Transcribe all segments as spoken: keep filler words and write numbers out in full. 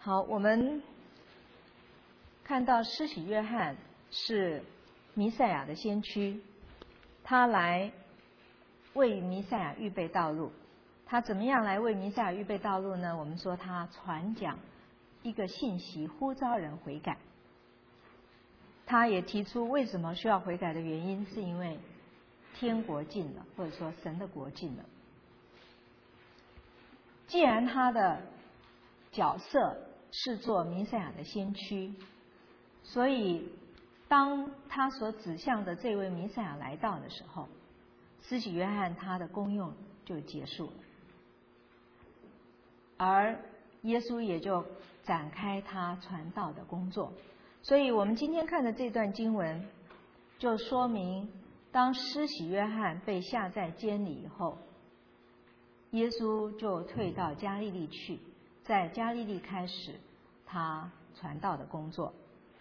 好，我们看到施洗约翰是弥赛亚的先驱，他来为弥赛亚预备道路。他怎么样来为弥赛亚预备道路呢？我们说他传讲一个信息，呼召人悔改。他也提出为什么需要悔改的原因，是因为天国近了，或者说神的国近了。既然他的角色是做弥赛亚的先驱，所以当他所指向的这位弥赛亚来到的时候，施洗约翰他的功用就结束了，而耶稣也就展开他传道的工作。所以我们今天看的这段经文就说明，当施洗约翰被下在监里以后，耶稣就退到加利利去，在加利利开始他传道的工作。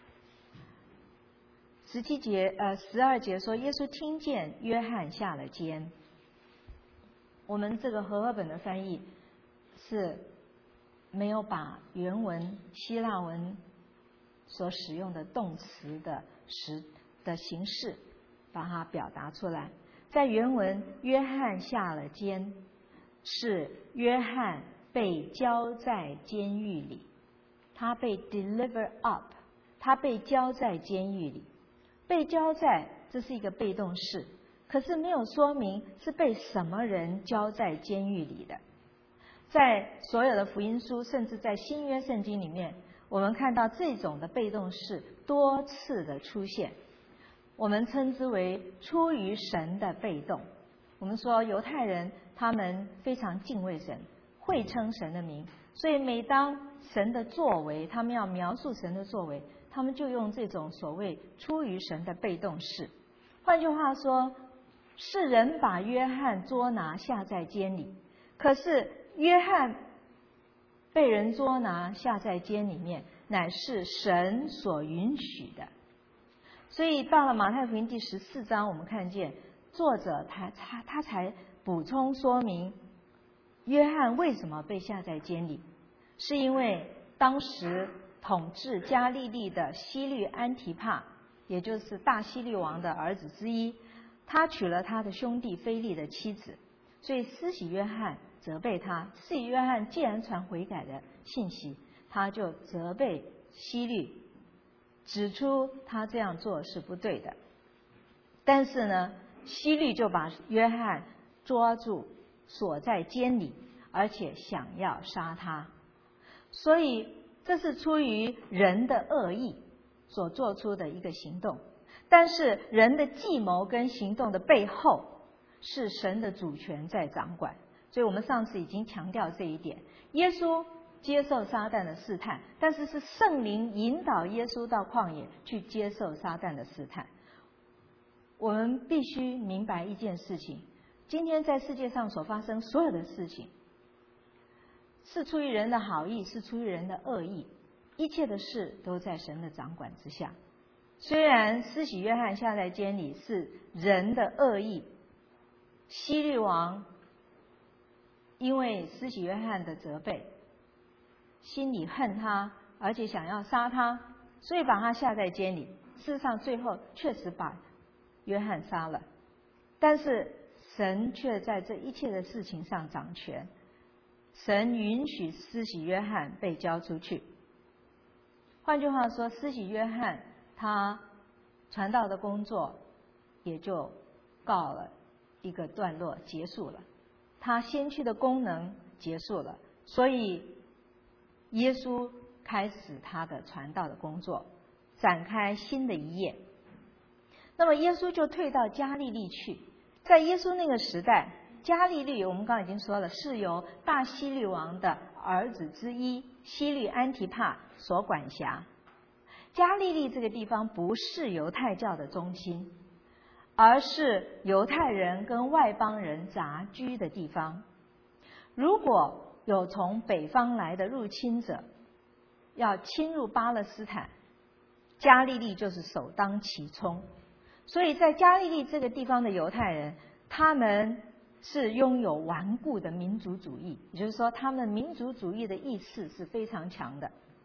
十七节呃十二节说，耶稣听见约翰下了监。我们这个和合本的翻译是没有把原文希腊文所使用的动词的时的形式把它表达出来。在原文，约翰下了监是约翰被交在监狱里，他被 deliver up， 他被交在监狱里。被交在，这是一个被动式，可是没有说明是被什么人交在监狱里的。在所有的福音书，甚至在新约圣经里面，我们看到这种的被动式多次的出现，我们称之为出于神的被动。我们说犹太人他们非常敬畏神，会称神的名，所以每当神的作为，他们要描述神的作为，他们就用这种所谓出于神的被动式。换句话说，是人把约翰捉拿下在监里，可是约翰被人捉拿下在监里面，乃是神所允许的。所以到了马太福音第十四章，我们看见作者他他他才补充说明，约翰为什么被下在监里，是因为当时统治加利利的希律安提帕，也就是大希律王的儿子之一，他娶了他的兄弟腓力的妻子，所以施洗约翰责备他。施洗约翰既然传悔改的信息，他就责备希律，指出他这样做是不对的。但是呢，希律就把约翰捉住，锁在监里，而且想要杀他。所以这是出于人的恶意所做出的一个行动，但是人的计谋跟行动的背后是神的主权在掌管。所以我们上次已经强调这一点，耶稣接受撒旦的试探，但是是圣灵引导耶稣到旷野去接受撒旦的试探。我们必须明白一件事情，今天在世界上所发生所有的事情，是出于人的好意，是出于人的恶意，一切的事都在神的掌管之下。虽然施洗约翰下在监里是人的恶意，希律王因为施洗约翰的责备，心里恨他，而且想要杀他，所以把他下在监里。事实上最后确实把约翰杀了，但是神却在这一切的事情上掌权，神允许施洗约翰被交出去。换句话说，施洗约翰他传道的工作也就告了一个段落，结束了，他先驱的功能结束了，所以耶稣开始他的传道的工作，展开新的一页。那么耶稣就退到加利利去。在耶稣那个时代，加利利我们刚才已经说了，是由大希律王的儿子之一希律安提帕所管辖。加利利这个地方不是犹太教的中心，而是犹太人跟外邦人杂居的地方。如果有从北方来的入侵者要侵入巴勒斯坦，加利利就是首当其冲。所以在加利利这个地方的犹太人，他们是拥有顽固的民族主义，也就是说他们民族主义的意识是非常强的。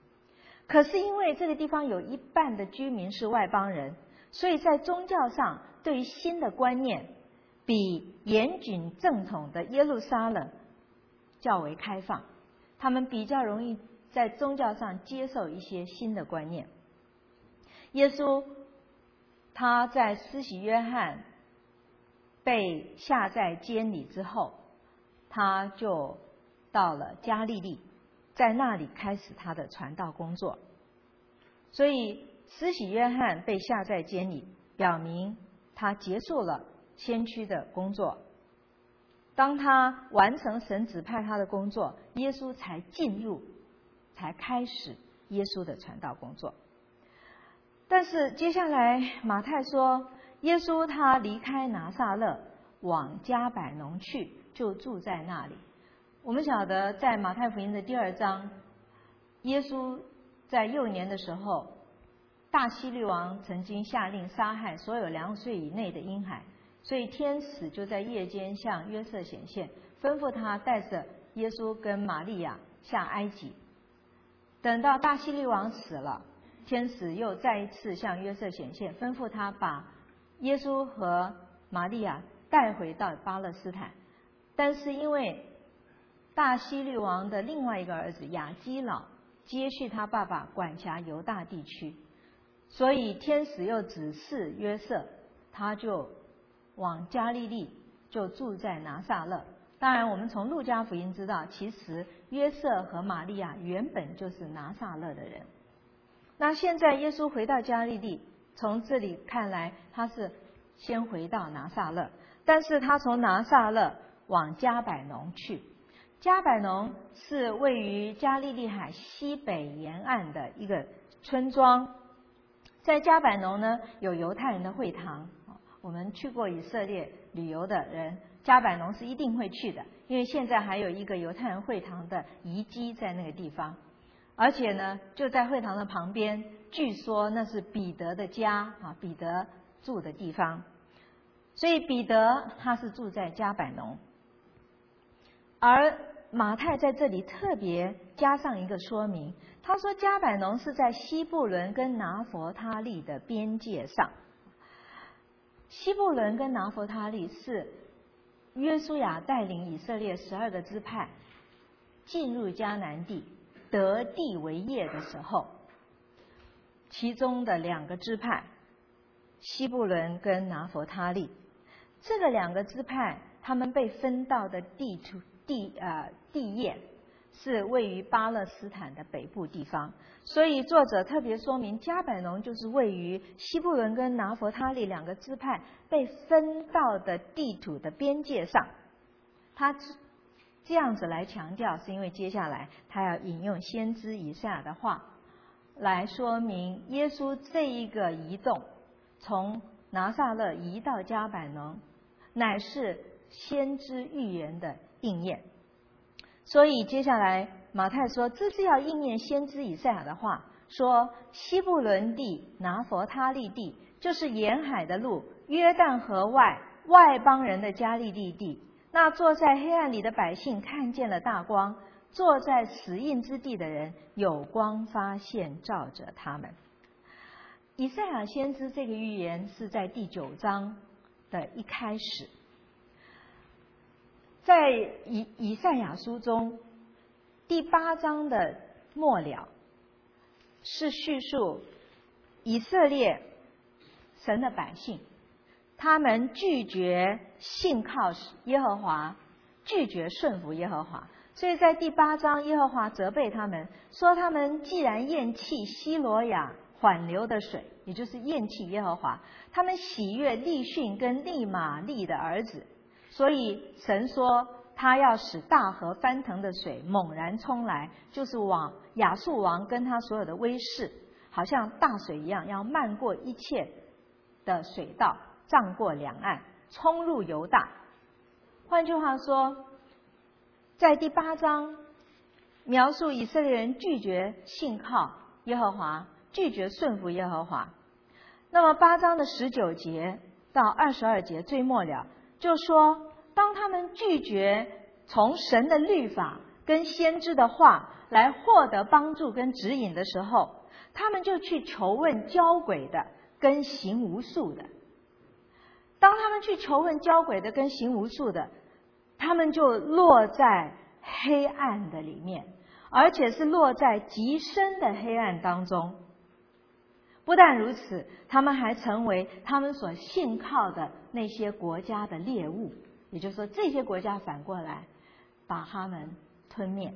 可是因为这个地方有一半的居民是外邦人，所以在宗教上对于新的观念比严谨正统的耶路撒冷较为开放，他们比较容易在宗教上接受一些新的观念。耶稣他在施洗约翰被下在监里之后，他就到了加利利，在那里开始他的传道工作。所以施洗约翰被下在监里，表明他结束了先驱的工作。当他完成神指派他的工作，耶稣才进入，才开始耶稣的传道工作。但是接下来马太说，耶稣他离开拿撒勒往迦百农去，就住在那里。我们晓得在马太福音的第二章，耶稣在幼年的时候，大希律王曾经下令杀害所有两岁以内的婴孩，所以天使就在夜间向约瑟显现，吩咐他带着耶稣跟玛利亚下埃及。等到大希律王死了，天使又再一次向约瑟显现，吩咐他把耶稣和玛利亚带回到巴勒斯坦。但是因为大希律王的另外一个儿子亚基老接续他爸爸管辖犹大地区，所以天使又指示约瑟，他就往加利利，就住在拿撒勒。当然我们从路加福音知道，其实约瑟和玛利亚原本就是拿撒勒的人。那现在耶稣回到加利利，从这里看来他是先回到拿撒勒，但是他从拿撒勒往迦百农去。迦百农是位于加利利海西北沿岸的一个村庄。在迦百农呢，有犹太人的会堂。我们去过以色列旅游的人，迦百农是一定会去的，因为现在还有一个犹太人会堂的遗迹在那个地方。而且呢，就在会堂的旁边，据说那是彼得的家啊，彼得住的地方。所以彼得他是住在迦百农。而马太在这里特别加上一个说明，他说迦百农是在西布伦跟拿佛他利的边界上。西布伦跟拿佛他利是约书亚带领以色列十二个支派进入迦南地得地为业的时候，其中的两个支派西布伦跟拿佛他利，这个两个支派他们被分到的地土地呃地业是位于巴勒斯坦的北部地方，所以作者特别说明迦百农就是位于西布伦跟拿佛他利两个支派被分到的地土的边界上。他这样子来强调，是因为接下来他要引用先知以赛亚的话来说明耶稣这一个移动，从拿撒勒移到迦百农，乃是先知预言的应验。所以接下来马太说，这是要应验先知以赛亚的话，说西布伦地、拿佛他利地，就是沿海的路，约旦河外外邦人的加利利地。那坐在黑暗里的百姓看见了大光，坐在死荫之地的人有光发现照着他们。以赛亚先知这个预言是在第九章的一开始。在以以赛亚书中第八章的末了，是叙述以色列神的百姓，他们拒绝信靠耶和华，拒绝顺服耶和华。所以在第八章，耶和华责备他们，说他们既然厌弃西罗亚缓流的水，也就是厌弃耶和华，他们喜悦利逊跟利玛利的儿子。所以神说他要使大河翻腾的水猛然冲来，就是往亚述王跟他所有的威势，好像大水一样，要漫过一切的水道，涨过两岸，冲入犹大。换句话说，在第八章描述以色列人拒绝信靠耶和华，拒绝顺服耶和华。那么八章的十九节到二十二节最末了，就说当他们拒绝从神的律法跟先知的话来获得帮助跟指引的时候，他们就去求问交鬼的跟行无术的。当他们去求问交鬼的跟行无术的，他们就落在黑暗的里面，而且是落在极深的黑暗当中。不但如此，他们还成为他们所信靠的那些国家的猎物，也就是说，这些国家反过来把他们吞灭。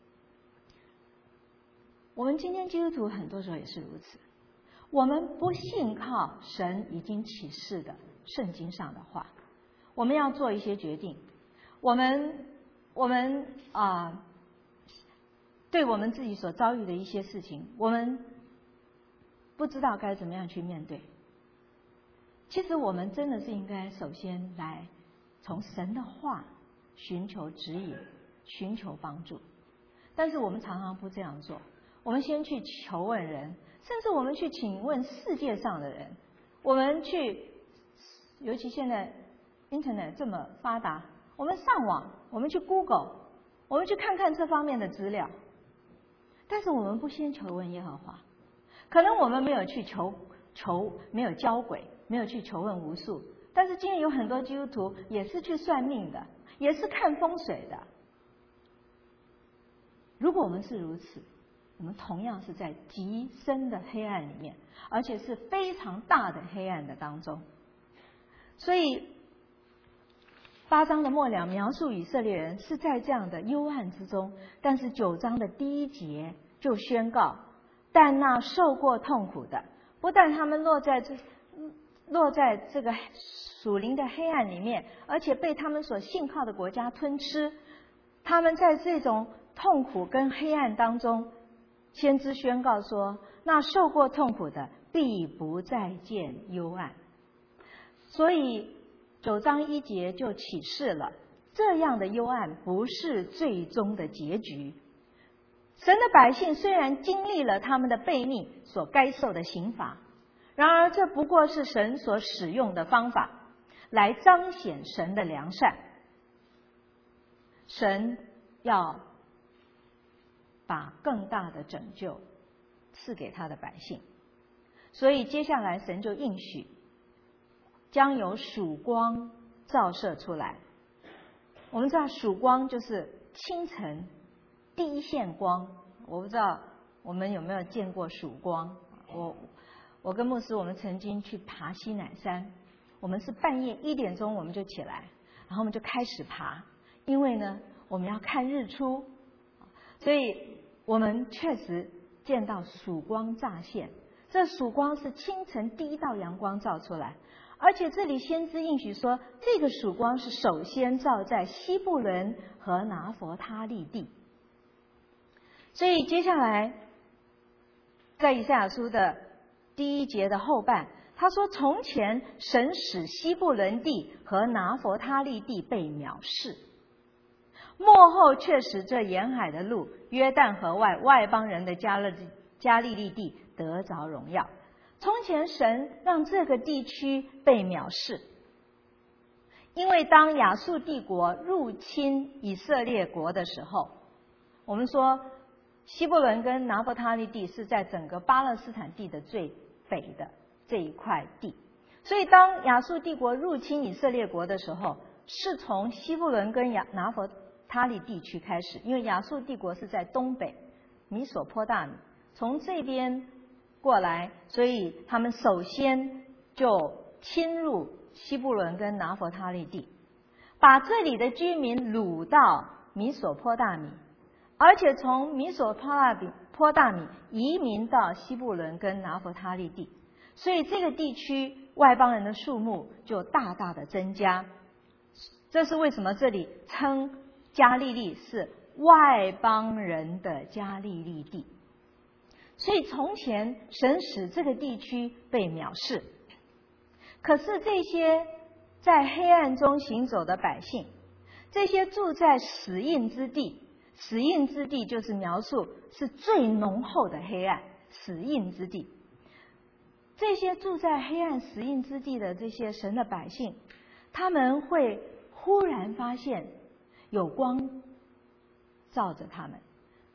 我们今天基督徒很多时候也是如此，我们不信靠神已经启示的圣经上的话，我们要做一些决定，我们我们啊、呃，对我们自己所遭遇的一些事情，我们不知道该怎么样去面对。其实我们真的是应该首先来从神的话寻求指引，寻求帮助。但是我们常常不这样做，我们先去求问人，甚至我们去请问世界上的人，我们去，尤其现在 Internet 这么发达，我们上网，我们去 Google， 我们去看看这方面的资料。但是我们不先求问耶和华，可能我们没有去求求，没有交鬼，没有去求问无数。但是今天有很多基督徒也是去算命的，也是看风水的。如果我们是如此，我们同样是在极深的黑暗里面，而且是非常大的黑暗的当中。所以八章的末了描述以色列人是在这样的幽暗之中，但是九章的第一节就宣告，但那受过痛苦的，不但他们落在这落在这个属灵的黑暗里面，而且被他们所信靠的国家吞吃，他们在这种痛苦跟黑暗当中，先知宣告说，那受过痛苦的必不再见幽暗。所以九章一节就启示了，这样的幽暗不是最终的结局。神的百姓虽然经历了他们的悖逆所该受的刑罚，然而这不过是神所使用的方法，来彰显神的良善。神要把更大的拯救赐给他的百姓，所以接下来神就应许将有曙光照射出来。我们知道曙光就是清晨第一线光，我不知道我们有没有见过曙光。我我跟牧师我们曾经去爬西乃山，我们是半夜一点钟我们就起来，然后我们就开始爬，因为呢我们要看日出，所以我们确实见到曙光乍现。这曙光是清晨第一道阳光照出来，而且这里先知应许说，这个曙光是首先照在西布伦和拿弗他利地。所以接下来在以赛亚书的第一节的后半，他说，从前神使西布伦地和拿弗他利地被藐视，末后却使这沿海的路，约旦河外外邦人的加勒加利利地得着荣耀。从前神让这个地区被藐视，因为当亚述帝国入侵以色列国的时候，我们说西布伦跟拿弗他利地是在整个巴勒斯坦地的最北的这一块地，所以当亚述帝国入侵以色列国的时候，是从西布伦跟亚拿弗他利地区开始，因为亚述帝国是在东北米索波大米，从这边过来，所以他们首先就侵入西布伦跟拿弗他利地，把这里的居民掳到米索波大米，而且从米索波大米移民到西布伦跟拿弗他利地，所以这个地区外邦人的数目就大大的增加。这是为什么这里称加利利是外邦人的加利利地。所以从前神使这个地区被藐视，可是这些在黑暗中行走的百姓，这些住在死荫之地，死荫之地就是描述是最浓厚的黑暗，死荫之地。这些住在黑暗死荫之地的这些神的百姓，他们会忽然发现有光照着他们，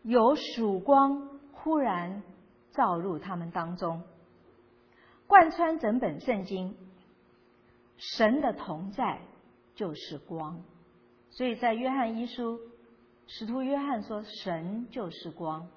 有曙光忽然照入他们当中。贯穿整本圣经，神的同在就是光。所以在约翰一书，使徒约翰说神就是光。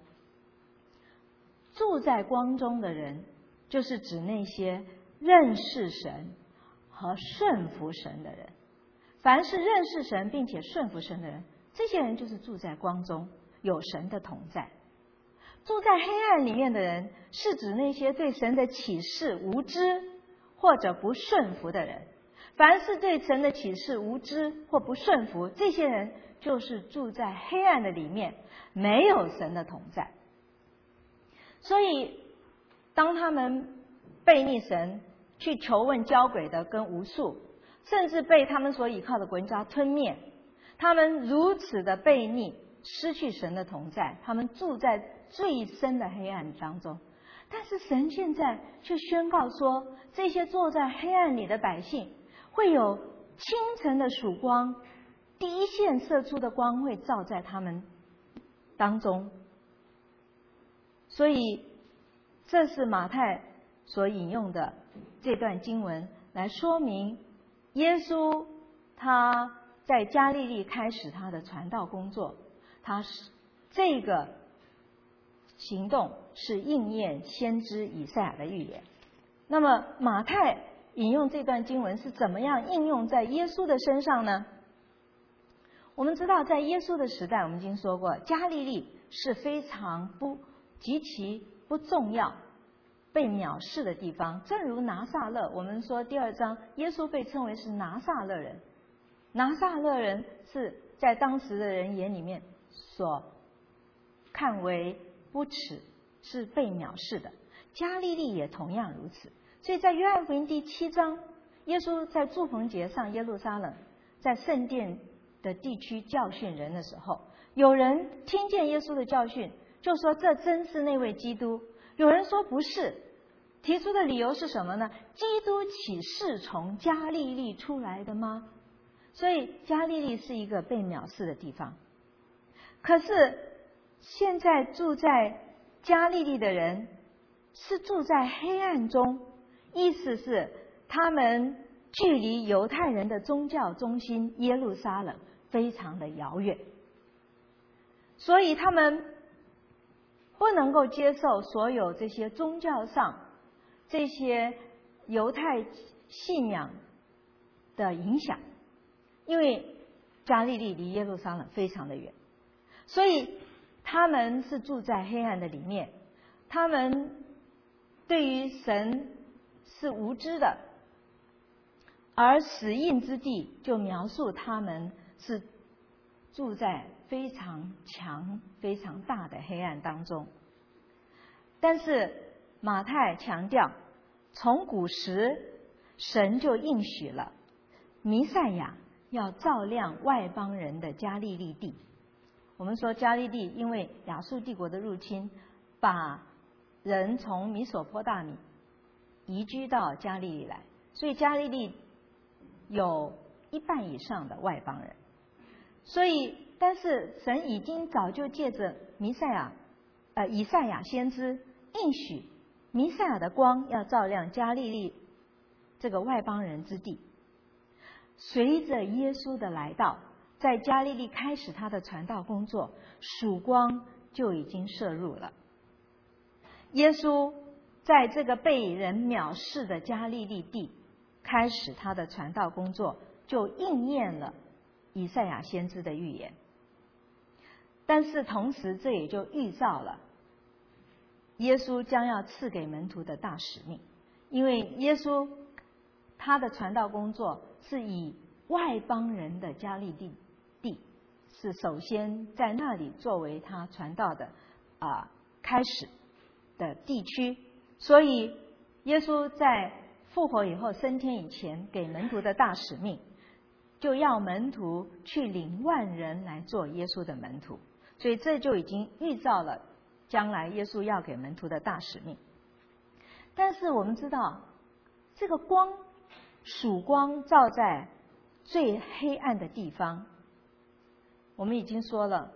住在光中的人，就是指那些认识神和顺服神的人。凡是认识神并且顺服神的人，这些人就是住在光中，有神的同在。住在黑暗里面的人，是指那些对神的启示无知或者不顺服的人。凡是对神的启示无知或不顺服，这些人就是住在黑暗的里面，没有神的同在。所以当他们悖逆神，去求问交鬼的跟无数，甚至被他们所倚靠的国家吞灭，他们如此的悖逆，失去神的同在，他们住在最深的黑暗当中。但是神现在却宣告说，这些坐在黑暗里的百姓，会有清晨的曙光，第一线射出的光会照在他们当中。所以这是马太所引用的这段经文，来说明耶稣他在加利利开始他的传道工作，他是这个行动是应验先知以赛亚的预言。那么马太引用这段经文是怎么样应用在耶稣的身上呢？我们知道在耶稣的时代，我们已经说过，加利利是非常不极其不重要、被藐视的地方。正如拿撒勒，我们说第二章，耶稣被称为是拿撒勒人。拿撒勒人是在当时的人眼里面所看为不耻，是被藐视的。加利利也同样如此。所以在约翰福音第七章，耶稣在祝棚节上耶路撒冷，在圣殿的地区教训人的时候，有人听见耶稣的教训，就说这真是那位基督。有人说不是，提出的理由是什么呢？基督岂是从加利利出来的吗？所以加利利是一个被藐视的地方。可是现在住在加利利的人是住在黑暗中，意思是他们距离犹太人的宗教中心耶路撒冷非常的遥远，所以他们不能够接受所有这些宗教上这些犹太信仰的影响，因为加利利离耶路撒冷非常的远，所以他们是住在黑暗的里面，他们对于神是无知的，而死印之地就描述他们是住在非常强、非常大的黑暗当中。但是马太强调，从古时神就应许了弥赛亚要照亮外邦人的加利利地。我们说加利利因为亚述帝国的入侵，把人从米索波大米移居到加利利来，所以加利利有一半以上的外邦人。所以但是神已经早就借着弥赛亚呃以赛亚先知应许弥赛亚的光要照亮加利利这个外邦人之地。随着耶稣的来到，在加利利开始他的传道工作，曙光就已经射入了。耶稣在这个被人藐视的加利利地开始他的传道工作，就应验了以赛亚先知的预言。但是同时这也就预兆了耶稣将要赐给门徒的大使命，因为耶稣他的传道工作是以外邦人的加利利地是首先在那里作为他传道的啊、呃、开始的地区，所以耶稣在复活以后升天以前给门徒的大使命，就要门徒去领万人来做耶稣的门徒，所以这就已经预兆了将来耶稣要给门徒的大使命。但是我们知道，这个光曙光照在最黑暗的地方，我们已经说了，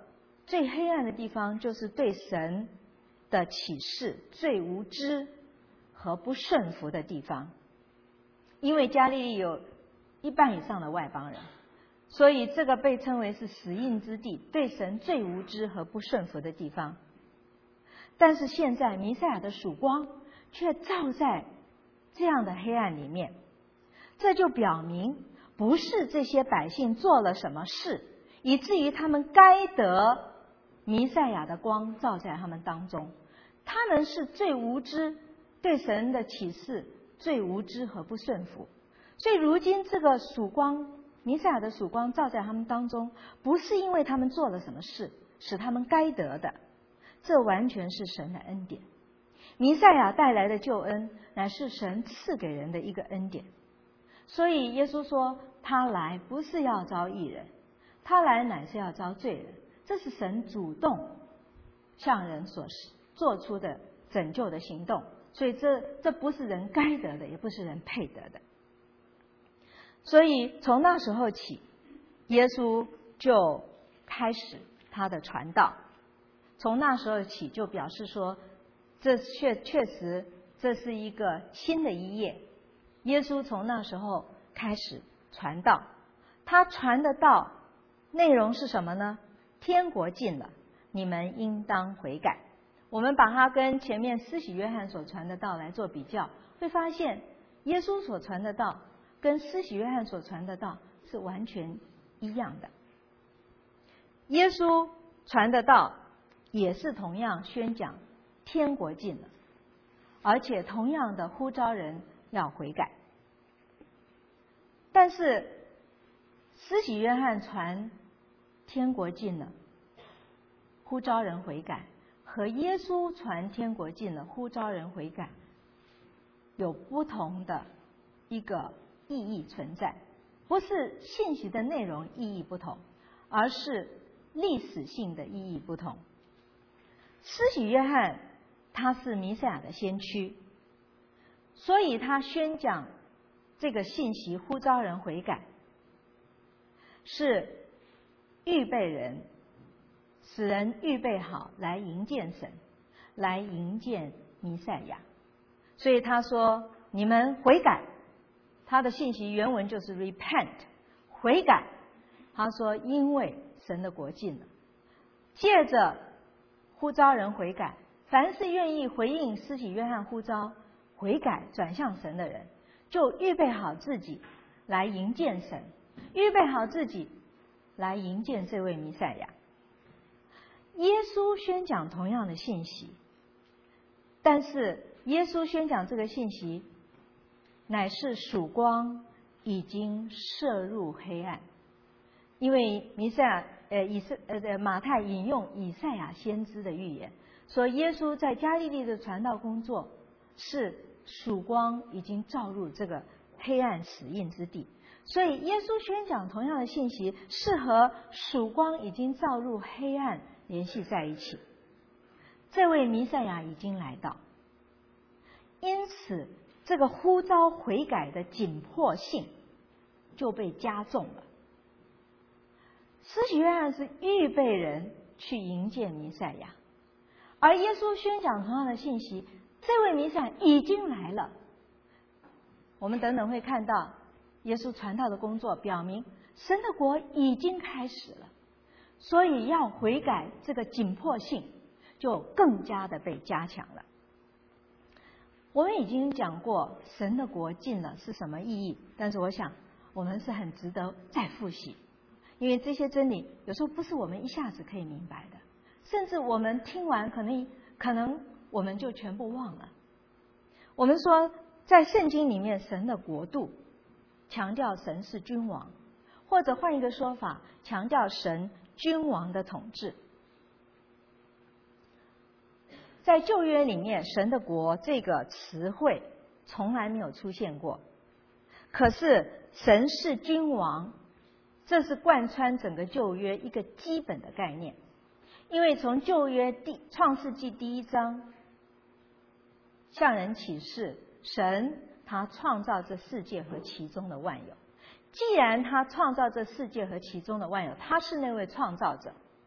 最黑暗的地方就是对神的启示最无知和不顺服的地方。因为加利利有一半以上的外邦人，所以这个被称为是死荫之地，对神最无知和不顺服的地方。但是现在弥赛亚的曙光却照在这样的黑暗里面，这就表明不是这些百姓做了什么事，以至于他们该得弥赛亚的光照在他们当中，他们是最无知，对神的启示最无知和不顺服。所以如今这个曙光，弥赛亚的曙光照在他们当中，不是因为他们做了什么事使他们该得的，这完全是神的恩典。弥赛亚带来的救恩乃是神赐给人的一个恩典。所以耶稣说他来不是要招义人，他来乃是要招罪人。这是神主动向人所做出的拯救的行动，所以这这不是人该得的，也不是人配得的。所以从那时候起，耶稣就开始他的传道。从那时候起就表示说，这确确实这是一个新的一页。耶稣从那时候开始传道，他传的道内容是什么呢？天国近了，你们应当悔改。我们把它跟前面施洗约翰所传的道来做比较，会发现耶稣所传的道跟施洗约翰所传的道是完全一样的。耶稣传的道也是同样宣讲天国近了，而且同样的呼召人要悔改。但是施洗约翰传天国近了，呼召人悔改，和耶稣传天国近了，呼召人悔改，有不同的一个意义存在。不是信息的内容意义不同，而是历史性的意义不同。施洗约翰他是弥赛亚的先驱，所以他宣讲这个信息，呼召人悔改，是预备人，使人预备好来迎见神，来迎见弥赛亚。所以他说你们悔改，他的信息原文就是 repent 悔改。他说因为神的国近了，借着呼召人悔改，凡是愿意回应施洗约翰呼召悔改转向神的人，就预备好自己来迎见神，预备好自己来迎见这位弥赛亚。耶稣宣讲同样的信息，但是耶稣宣讲这个信息乃是曙光已经射入黑暗。因为弥赛亚呃以色呃马太引用以赛亚先知的预言，说耶稣在加利利的传道工作是曙光已经照入这个黑暗死荫之地，所以耶稣宣讲同样的信息是和曙光已经照入黑暗联系在一起。这位弥赛亚已经来到，因此这个呼召悔改的紧迫性就被加重了。施洗约翰是预备人去迎接弥赛亚，而耶稣宣讲同样的信息，这位弥赛亚已经来了。我们等等会看到耶稣传道的工作表明神的国已经开始了，所以要悔改这个紧迫性就更加的被加强了。我们已经讲过神的国近了是什么意义，但是我想我们是很值得再复习，因为这些真理有时候不是我们一下子可以明白的，甚至我们听完可能可能我们就全部忘了。我们说在圣经里面神的国度强调神是君王，或者换一个说法，强调神君王的统治。在旧约里面神的国这个词汇从来没有出现过，可是神是君王，这是贯穿整个旧约一个基本的概念。因为从旧约第创世纪第一章向人启示，神他创造这世界和其中的万有。既然他创造这世界和其中的万有，他是那位创造者，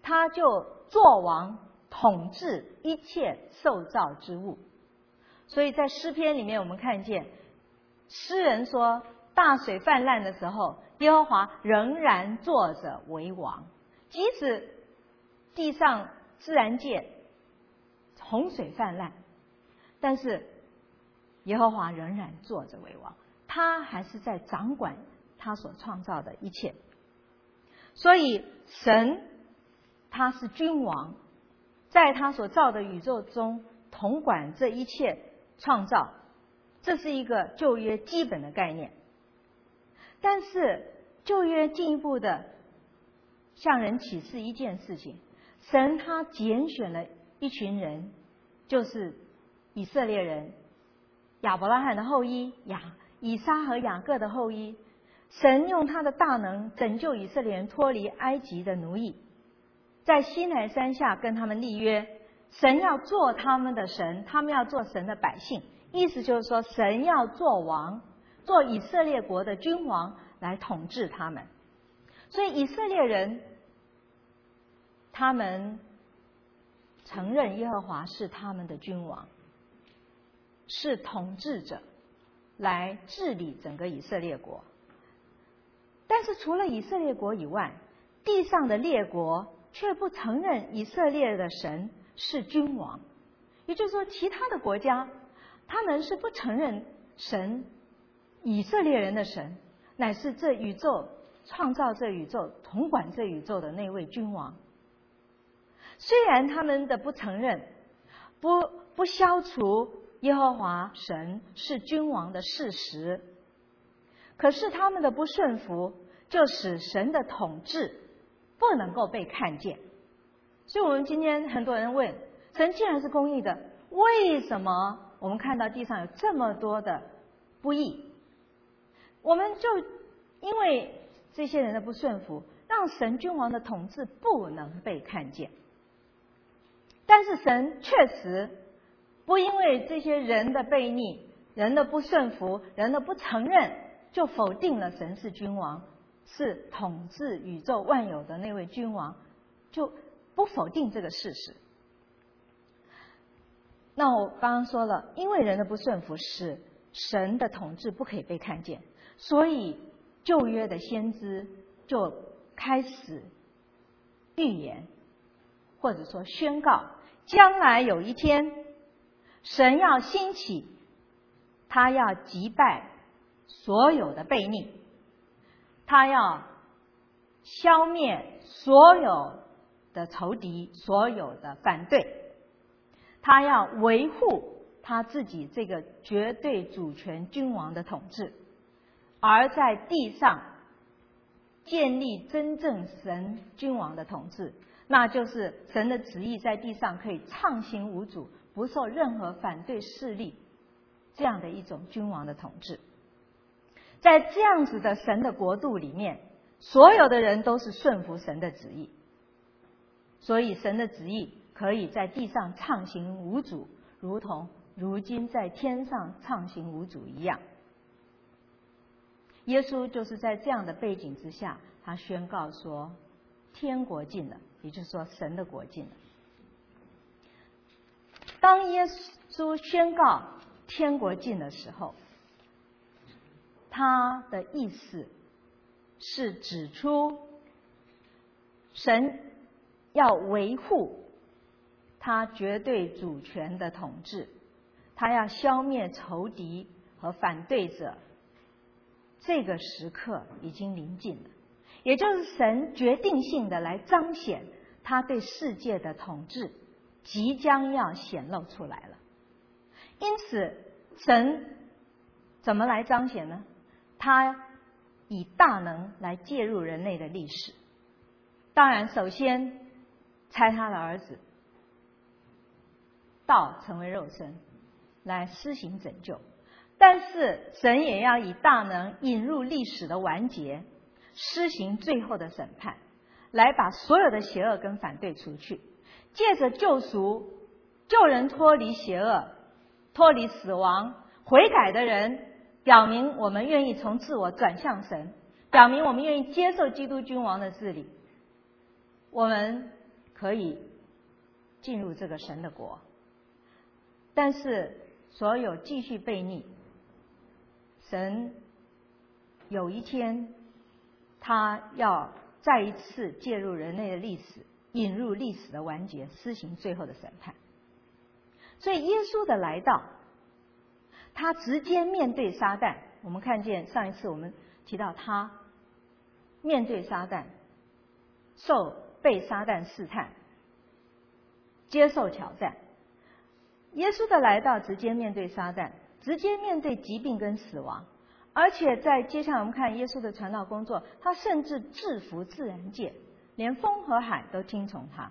他就作王，统治一切受造之物。所以在诗篇里面，我们看见诗人说，大水泛滥的时候，耶和华仍然坐着为王。即使地上自然界洪水泛滥，但是耶和华仍然坐着为王，他还是在掌管他所创造的一切。所以神他是君王，在他所造的宇宙中统管这一切创造，这是一个旧约基本的概念。但是旧约进一步的向人启示一件事情，神他拣选了一群人，就是以色列人，亚伯拉罕的后裔，亚以撒和雅各的后裔。神用他的大能拯救以色列人脱离埃及的奴役，在西乃山下跟他们立约，神要做他们的神，他们要做神的百姓。意思就是说，神要做王，做以色列国的君王来统治他们。所以以色列人他们承认耶和华是他们的君王，是统治者，来治理整个以色列国。但是除了以色列国以外，地上的列国却不承认以色列的神是君王。也就是说，其他的国家他们是不承认神以色列人的神乃是这宇宙创造这宇宙统管这宇宙的那位君王。虽然他们的不承认不不消除耶和华神是君王的事实，可是他们的不顺服就使神的统治不能够被看见。所以我们今天很多人问，神既然是公义的，为什么我们看到地上有这么多的不义？我们就因为这些人的不顺服，让神君王的统治不能被看见。但是神确实不因为这些人的悖逆、人的不顺服、人的不承认，就否定了神是君王，是统治宇宙万有的那位君王，就不否定这个事实。那我刚刚说了，因为人的不顺服使神的统治不可以被看见，所以旧约的先知就开始预言，或者说宣告，将来有一天神要兴起，他要击败所有的悖逆，他要消灭所有的仇敌，所有的反对，他要维护他自己这个绝对主权君王的统治，而在地上建立真正神君王的统治，那就是神的旨意在地上可以畅行无阻，不受任何反对势力，这样的一种君王的统治。在这样子的神的国度里面，所有的人都是顺服神的旨意，所以神的旨意可以在地上畅行无阻，如同如今在天上畅行无阻一样。耶稣就是在这样的背景之下，他宣告说天国近了，也就是说神的国近了。当耶稣宣告天国近的时候，他的意思是指出神要维护他绝对主权的统治，他要消灭仇敌和反对者，这个时刻已经临近了。也就是神决定性的来彰显他对世界的统治即将要显露出来了。因此神怎么来彰显呢？他以大能来介入人类的历史。当然首先差他的儿子道成为肉身来施行拯救，但是神也要以大能引入历史的完结，施行最后的审判，来把所有的邪恶跟反对除去，借着救赎救人脱离邪恶，脱离死亡，悔改的人表明我们愿意从自我转向神，表明我们愿意接受基督君王的治理，我们可以进入这个神的国。但是所有继续悖逆，神有一天他要再一次介入人类的历史，引入历史的完结，施行最后的审判。所以耶稣的来到，他直接面对撒旦。我们看见上一次我们提到他面对撒旦，受被撒旦试探，接受挑战。耶稣的来到直接面对撒旦，直接面对疾病跟死亡，而且在接下来我们看耶稣的传道工作，他甚至制服自然界，连风和海都听从他。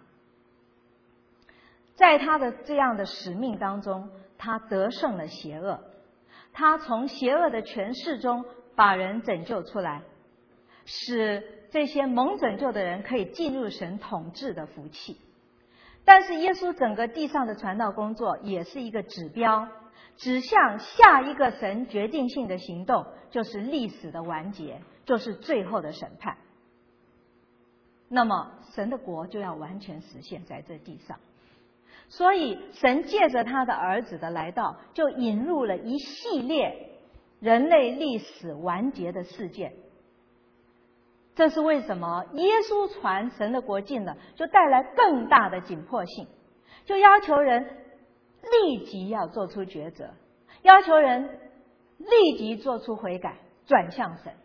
在他的这样的使命当中，他得胜了邪恶，他从邪恶的权势中把人拯救出来，使这些蒙拯救的人可以进入神统治的福气。但是耶稣整个地上的传道工作也是一个指标，指向下一个神决定性的行动，就是历史的完结，就是最后的审判。那么神的国就要完全实现在这地上。所以神借着他的儿子的来到，就引入了一系列人类历史完结的事件。这是为什么耶稣传神的国近了，就带来更大的紧迫性，就要求人立即要做出抉择，要求人立即做出悔改，转向神。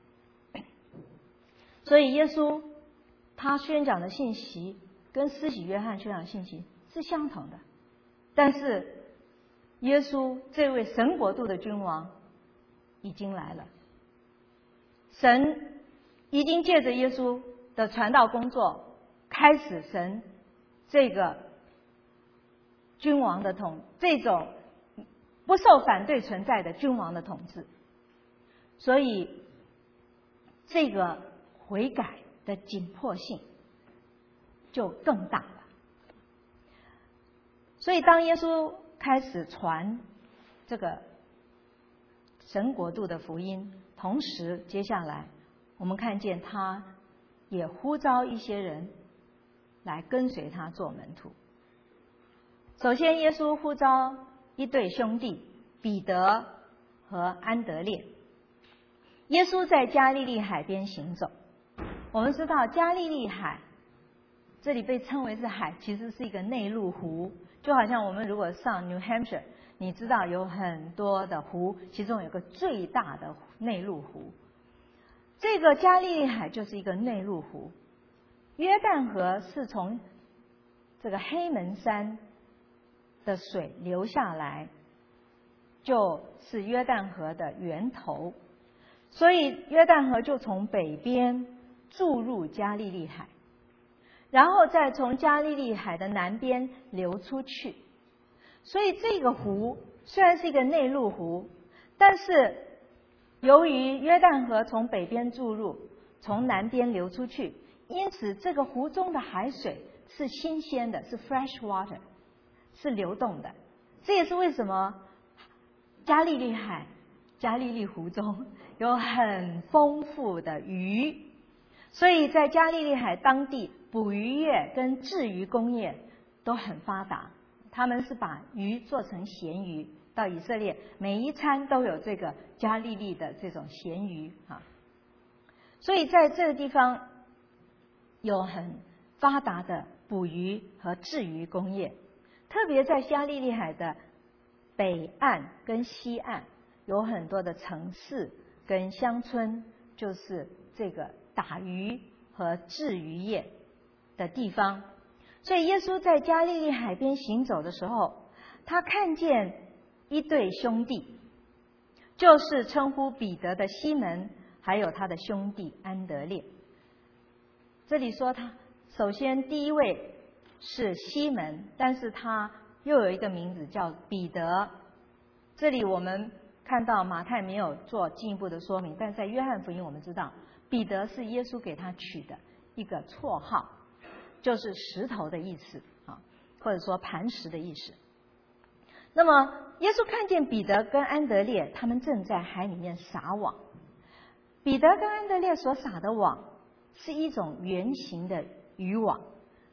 所以耶稣他宣讲的信息跟施洗约翰宣讲的信息是相同的，但是耶稣这位神国度的君王已经来了，神已经借着耶稣的传道工作，开始神这个君王的统，这种不受反对存在的君王的统治。所以这个悔改的紧迫性就更大了。所以当耶稣开始传这个神国度的福音，同时接下来我们看见他也呼召一些人来跟随他做门徒。首先耶稣呼召一对兄弟彼得和安德烈。耶稣在加利利海边行走，我们知道加利利海这里被称为是海，其实是一个内陆湖，就好像我们如果上 New Hampshire， 你知道有很多的湖，其中有个最大的内陆湖。这个加利利海就是一个内陆湖，约旦河是从这个黑门山的水流下来，就是约旦河的源头，所以约旦河就从北边注入加利利海，然后再从加利利海的南边流出去。所以这个湖虽然是一个内陆湖，但是由于约旦河从北边注入，从南边流出去，因此这个湖中的海水是新鲜的，是 fresh water， 是流动的。这也是为什么加利利海、加利利湖中有很丰富的鱼，所以在加利利海当地捕鱼业跟制鱼工业都很发达。他们是把鱼做成咸鱼，到以色列每一餐都有这个加利利的这种咸鱼啊，所以在这个地方有很发达的捕鱼和制鱼工业。特别在加利利海的北岸跟西岸有很多的城市跟乡村，就是这个打鱼和制鱼业的地方。所以耶稣在加利利海边行走的时候，他看见一对兄弟，就是称呼彼得的西门，还有他的兄弟安德烈。这里说他首先第一位是西门，但是他又有一个名字叫彼得。这里我们看到马太没有做进一步的说明，但在约翰福音我们知道彼得是耶稣给他取的一个绰号，就是石头的意思啊，或者说磐石的意思。那么耶稣看见彼得跟安德烈他们正在海里面撒网。彼得跟安德烈所撒的网是一种圆形的渔网，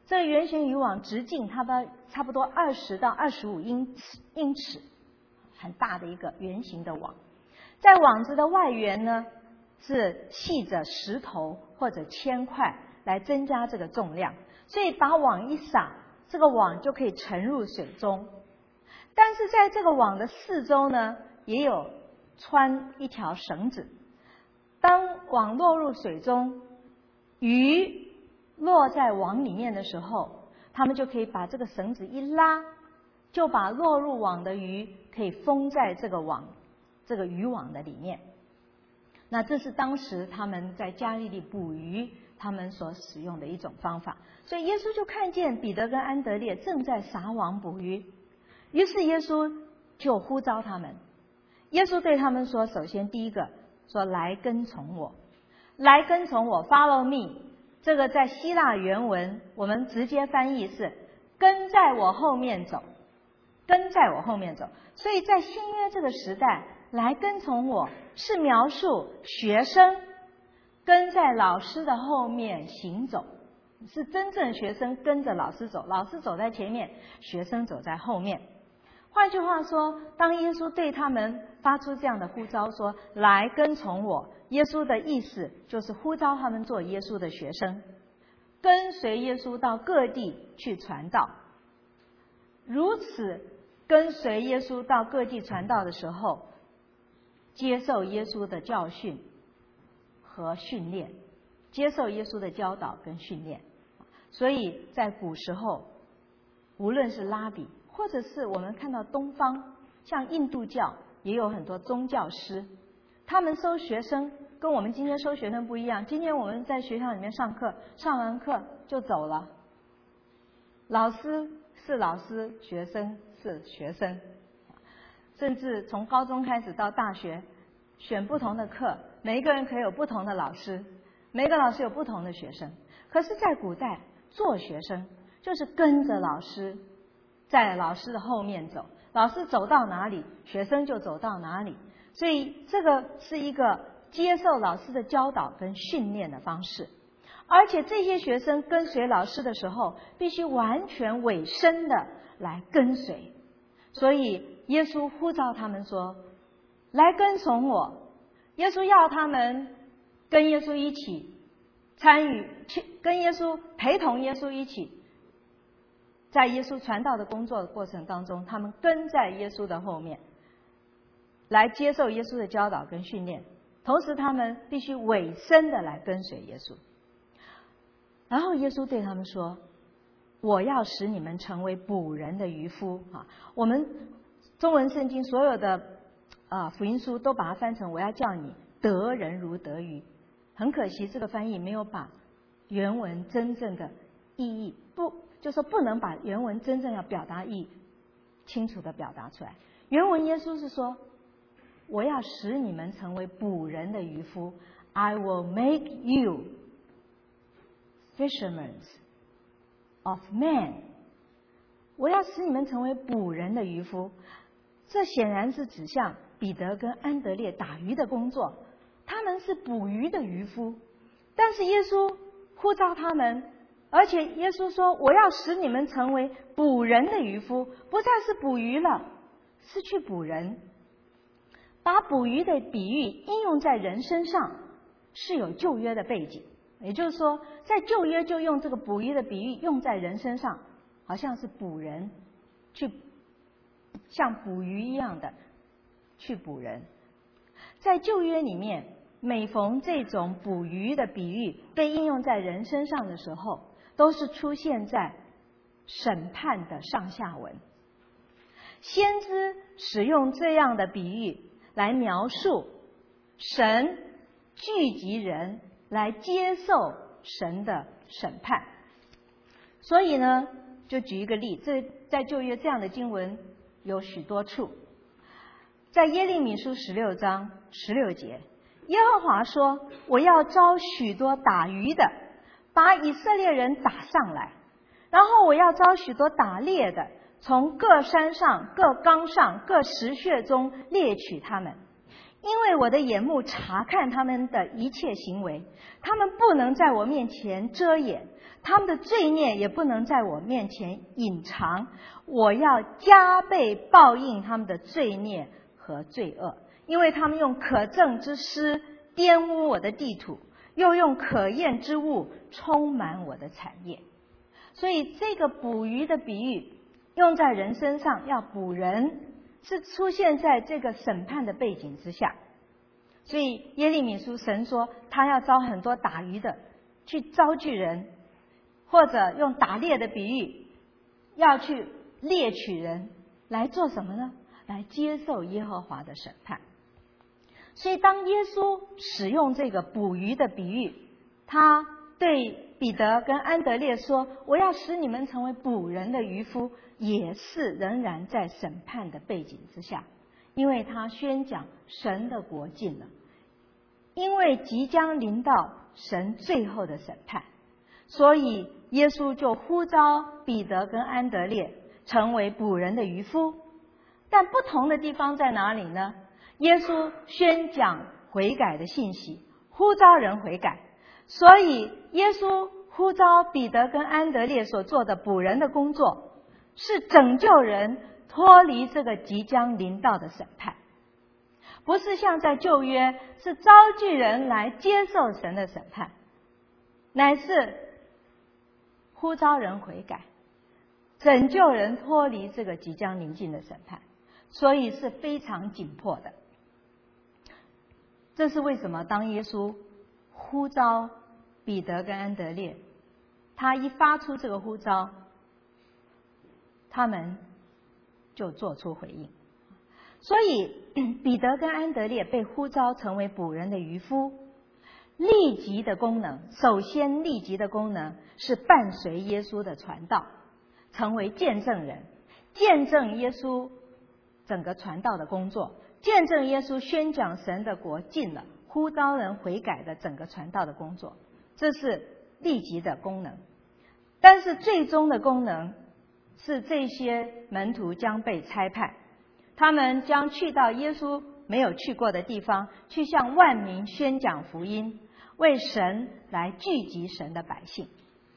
这个圆形渔网直径差不多差不多二十到二十五英尺，英尺，很大的一个圆形的网。在网子的外缘呢，是系着石头或者铅块来增加这个重量，所以把网一撒，这个网就可以沉入水中。但是在这个网的四周呢，也有穿一条绳子。当网落入水中，鱼落在网里面的时候，他们就可以把这个绳子一拉，就把落入网的鱼可以封在这个网这个渔网的里面。那这是当时他们在加利利捕鱼他们所使用的一种方法。所以耶稣就看见彼得跟安德烈正在撒网捕鱼，于是耶稣就呼召他们。耶稣对他们说，首先第一个说，来跟从我，来跟从我 follow me。 这个在希腊原文我们直接翻译是跟在我后面走，跟在我后面走。所以在新约这个时代，来跟从我是描述学生跟在老师的后面行走，是真正学生跟着老师走，老师走在前面，学生走在后面。换句话说，当耶稣对他们发出这样的呼召说，来跟从我，耶稣的意思就是呼召他们做耶稣的学生，跟随耶稣到各地去传道。如此跟随耶稣到各地传道的时候，接受耶稣的教训和训练，接受耶稣的教导跟训练。所以在古时候，无论是拉比，或者是我们看到东方，像印度教也有很多宗教师，他们收学生跟我们今天收学生不一样。今天我们在学校里面上课，上完课就走了，老师是老师，学生是学生，甚至从高中开始到大学，选不同的课，每一个人可以有不同的老师，每个老师有不同的学生。可是在古代，做学生就是跟着老师，在老师的后面走，老师走到哪里，学生就走到哪里。所以这个是一个接受老师的教导跟训练的方式。而且这些学生跟随老师的时候，必须完全委身的来跟随。所以耶稣呼召他们说，来跟从我。耶稣要他们跟耶稣一起参与，跟耶稣陪同耶稣一起，在耶稣传道的工作的过程当中，他们跟在耶稣的后面，来接受耶稣的教导跟训练。同时他们必须委身的来跟随耶稣。然后耶稣对他们说，我要使你们成为捕人的渔夫啊！我们中文圣经所有的啊福音书都把它翻成我要叫你得人如得鱼。很可惜这个翻译没有把原文真正的意义，不就说不能把原文真正要表达意义清楚的表达出来。原文耶稣是说，我要使你们成为捕人的渔夫， I will make you fishermen of men。 我要使你们成为捕人的渔夫。这显然是指向彼得跟安德烈打鱼的工作，他们是捕鱼的渔夫。但是耶稣呼召他们，而且耶稣说，我要使你们成为捕人的渔夫，不再是捕鱼了，是去捕人。把捕鱼的比喻应用在人身上是有旧约的背景，也就是说在旧约就用这个捕鱼的比喻用在人身上，好像是捕人，去像捕鱼一样的去捕人。在旧约里面，每逢这种捕鱼的比喻被应用在人身上的时候，都是出现在审判的上下文。先知使用这样的比喻来描述神聚集人来接受神的审判。所以呢，就举一个例，这在旧约这样的经文有许多处。在耶利米书十六章十六节，耶和华说，我要招许多打鱼的，把以色列人打上来，然后我要招许多打猎的，从各山上各冈上各石穴中猎取他们。 因为我的眼目查看他们的一切行为，他们不能在我面前遮掩，他们的罪孽也不能在我面前隐藏。我要加倍报应他们的罪孽和罪恶，因为他们用可憎之师玷污我的地土，又用可厌之物充满我的产业。所以这个捕鱼的比喻用在人身上，要捕人，是出现在这个审判的背景之下。所以耶利米书神说他要招很多打鱼的去招聚人，或者用打猎的比喻要去猎取人，来做什么呢？来接受耶和华的审判。所以当耶稣使用这个捕鱼的比喻，他对彼得跟安德烈说，我要使你们成为捕人的渔夫，也是仍然在审判的背景之下。因为他宣讲神的国近了，因为即将临到神最后的审判，所以耶稣就呼召彼得跟安德烈成为捕人的渔夫。但不同的地方在哪里呢？耶稣宣讲悔改的信息，呼召人悔改，所以耶稣呼召彼得跟安德烈所做的捕人的工作，是拯救人脱离这个即将临到的审判，不是像在旧约是召集人来接受神的审判，乃是呼召人悔改，拯救人脱离这个即将临近的审判，所以是非常紧迫的。这是为什么当耶稣呼召彼得跟安德烈，他一发出这个呼召，他们就做出回应。所以彼得跟安德烈被呼召成为捕人的渔夫，立即的功能，首先立即的功能是伴随耶稣的传道，成为见证人，见证耶稣整个传道的工作，见证耶稣宣讲神的国近了，呼召人悔改的整个传道的工作，这是立即的功能。但是最终的功能是这些门徒将被差派，他们将去到耶稣没有去过的地方，去向万民宣讲福音，为神来聚集神的百姓。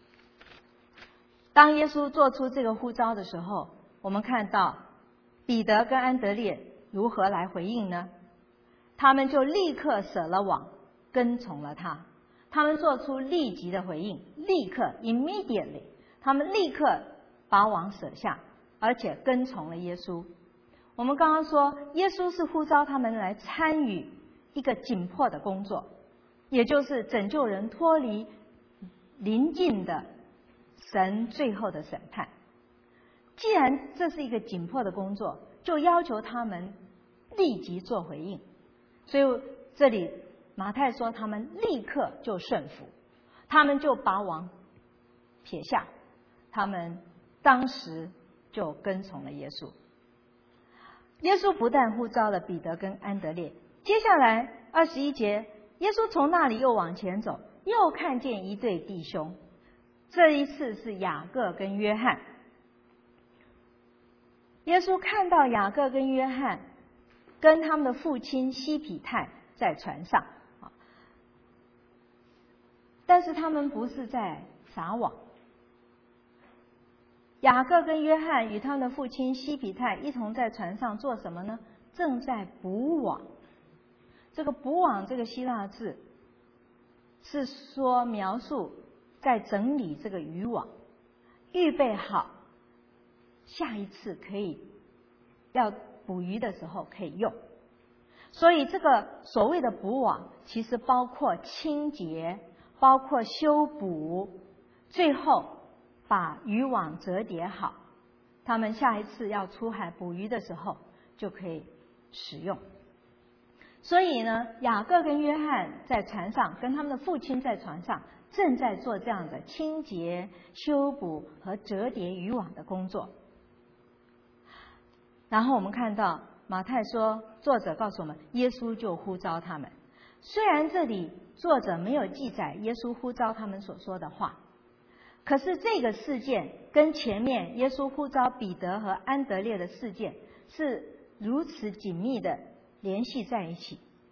当耶稣做出这个呼召的时候，我们看到彼得跟安德烈如何来回应呢？他们就立刻舍了网，跟从了他。他们做出立即的回应，立刻 immediately， 他们立刻把网舍下，而且跟从了耶稣。我们刚刚说，耶稣是呼召他们来参与一个紧迫的工作，也就是拯救人脱离临近的神最后的审判。既然这是一个紧迫的工作，就要求他们立即做回应。所以这里马太说他们立刻就顺服，他们就把网撇下，他们当时就跟从了耶稣。耶稣不但呼召了彼得跟安德烈，接下来二十一节，耶稣从那里又往前走，又看见一对弟兄，这一次是雅各跟约翰。耶稣看到雅各跟约翰跟他们的父亲西庇太在船上，但是他们不是在撒网。雅各跟约翰与他们的父亲西庇太一同在船上做什么呢？正在补网。这个补网这个希腊字是说描述在整理这个渔网，预备好下一次可以要捕鱼的时候可以用。所以这个所谓的补网其实包括清洁，包括修补，最后把渔网折叠好，他们下一次要出海捕鱼的时候就可以使用。所以呢，雅各跟约翰在船上，跟他们的父亲在船上，正在做这样的清洁、修补和折叠渔网的工作。然后我们看到马太说，作者告诉我们，耶稣就呼召他们。虽然这里作者没有记载耶稣呼召他们所说的话，可是这个事件跟前面耶稣呼召彼得和安德烈的事件是如此紧密的联系在一起。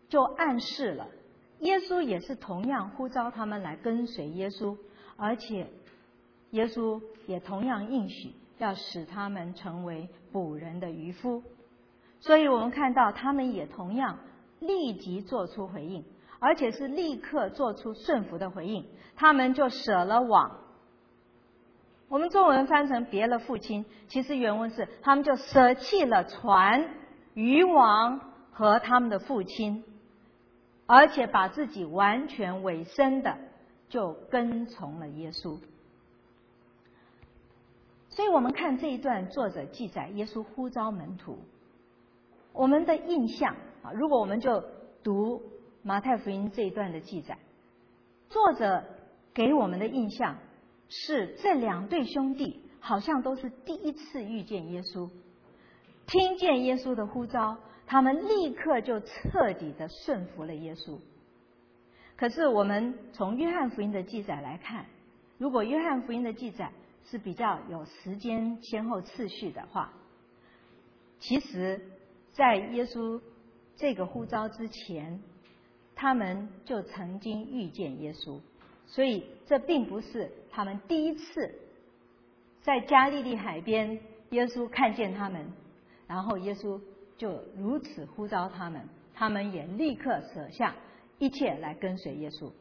就暗示了耶稣也是同样呼召他们来跟随耶稣，而且耶稣也同样应许要使他们成为捕人的渔夫。所以我们看到他们也同样立即做出回应，而且是立刻做出顺服的回应，他们就舍了网。我们中文翻成别了父亲，其实原文是他们就舍弃了船、渔网和他们的父亲，而且把自己完全委身的就跟从了耶稣。所以我们看这一段，作者记载耶稣呼召门徒，我们的印象啊，如果我们就读马太福音这一段的记载，作者给我们的印象是这两对兄弟好像都是第一次遇见耶稣，听见耶稣的呼召，他们立刻就彻底的顺服了耶稣。可是我们从约翰福音的记载来看，如果约翰福音的记载是比较有时间先后次序的话，其实在耶稣这个呼召之前，他们就曾经遇见耶稣，所以这并不是他们第一次在加利利海边耶稣看见他们，然后耶稣就如此呼召他们，他们也立刻舍下一切来跟随耶稣。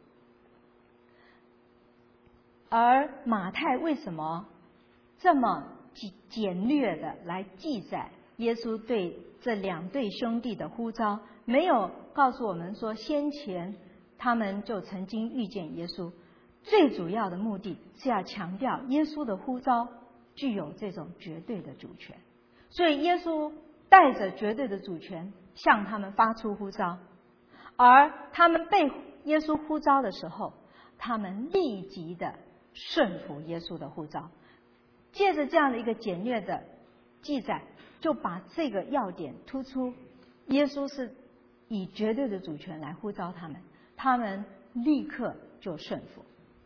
而马太为什么这么简略的来记载耶稣对这两对兄弟的呼召，没有告诉我们说先前他们就曾经遇见耶稣？最主要的目的是要强调耶稣的呼召具有这种绝对的主权，所以耶稣带着绝对的主权向他们发出呼召，而他们被耶稣呼召的时候，他们立即的顺服耶稣的呼召。借着这样的一个简略的记载，就把这个要点突出，耶稣是以绝对的主权来呼召他们，他们立刻就顺服。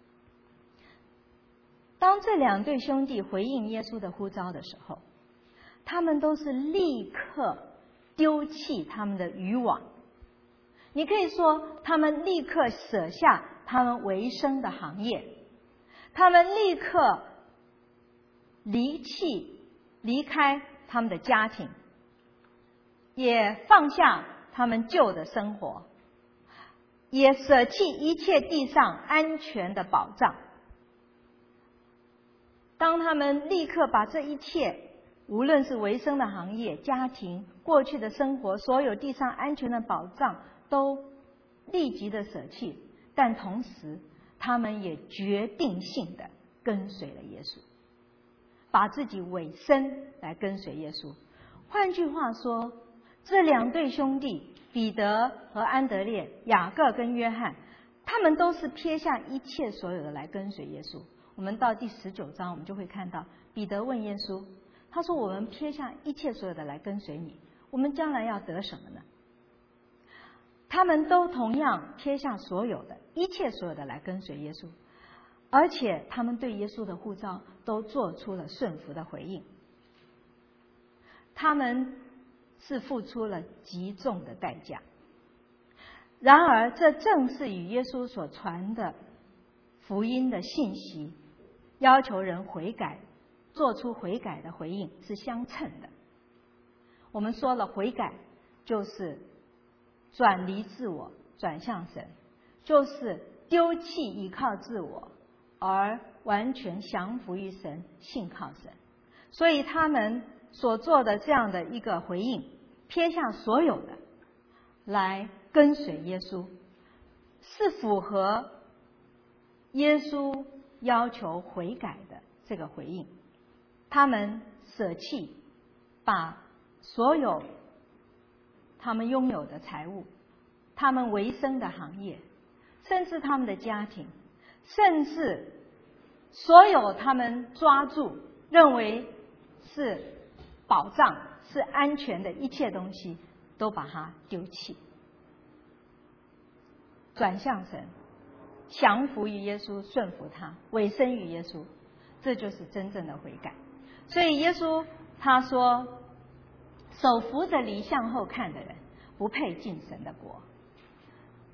当这两对兄弟回应耶稣的呼召的时候，他们都是立刻丢弃他们的渔网。你可以说他们立刻舍下他们为生的行业，他们立刻离弃离开他们的家庭，也放下他们旧的生活，也舍弃一切地上安全的保障。当他们立刻把这一切，无论是维生的行业、家庭、过去的生活，所有地上安全的保障都立即的舍弃，但同时他们也决定性的跟随了耶稣，把自己委身来跟随耶稣。换句话说，这两对兄弟彼得和安德烈、雅各跟约翰，他们都是撇下一切所有的来跟随耶稣。我们到第十九章，我们就会看到彼得问耶稣，他说：“我们撇下一切所有的来跟随你，我们将来要得什么呢？”他们都同样撇下所有的一切所有的来跟随耶稣，而且他们对耶稣的呼召都做出了顺服的回应。他们是付出了极重的代价。然而，这正是与耶稣所传的福音的信息，要求人悔改、做出悔改的回应是相称的。我们说了，悔改就是转离自我，转向神，就是丢弃依靠自我，而完全降服于神，信靠神。所以他们所做的这样的一个回应，撇下所有的来跟随耶稣，是符合耶稣要求悔改的这个回应。他们舍弃，把所有他们拥有的财物，他们维生的行业，甚至他们的家庭，甚至所有他们抓住认为是保障、是安全的一切东西，都把它丢弃，转向神，降服于耶稣，顺服他，委身于耶稣，这就是真正的悔改。所以耶稣他说，手扶着犁向后看的人，不配进神的国。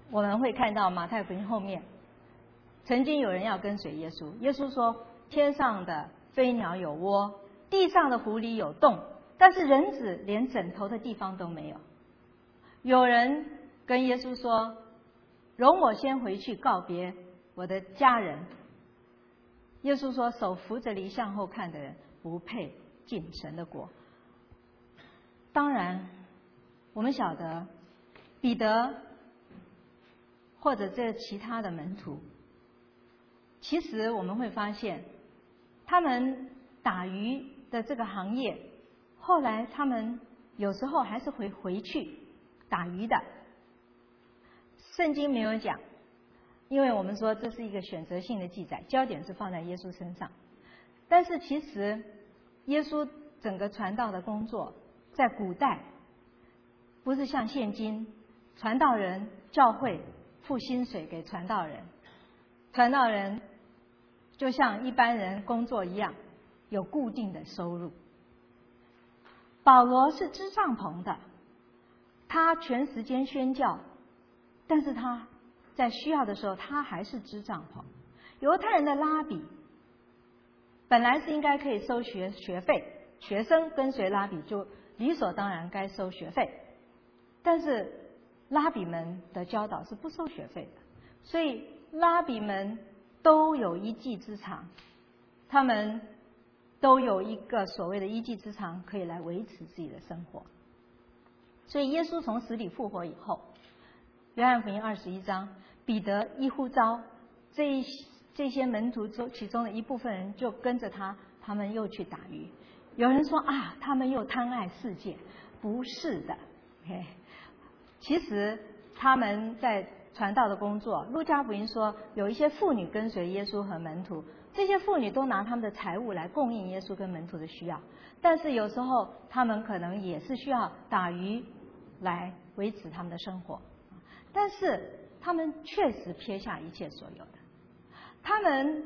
我们会看到马太福音后面，曾经有人要跟随耶稣，耶稣说：天上的飞鸟有窝，地上的狐狸有洞，但是人子连枕头的地方都没有。有人跟耶稣说：容我先回去告别我的家人。耶稣说：手扶着犁向后看的人不配进神的国。当然我们晓得彼得或者这其他的门徒，其实我们会发现他们打鱼的这个行业，后来他们有时候还是会回去打鱼的。圣经没有讲，因为我们说这是一个选择性的记载，焦点是放在耶稣身上。但是其实耶稣整个传道的工作在古代不是像现今传道人教会付薪水给传道人，传道人就像一般人工作一样有固定的收入。保罗是支帐篷的，他全时间宣教，但是他在需要的时候他还是支帐篷。犹太人的拉比本来是应该可以收学学费，学生跟随拉比就理所当然该收学费，但是拉比们的教导是不收学费的，所以拉比们都有一技之长，他们都有一个所谓的一技之长可以来维持自己的生活。所以耶稣从死里复活以后，约翰福音二十一章，彼得一呼召，这一这些门徒中其中的一部分人就跟着他，他们又去打鱼。有人说啊，他们又贪爱世界，不是的。其实他们在传道的工作，路加福音说有一些妇女跟随耶稣和门徒，这些妇女都拿他们的财物来供应耶稣跟门徒的需要，但是有时候他们可能也是需要打鱼来维持他们的生活，但是他们确实撇下一切所有的，他们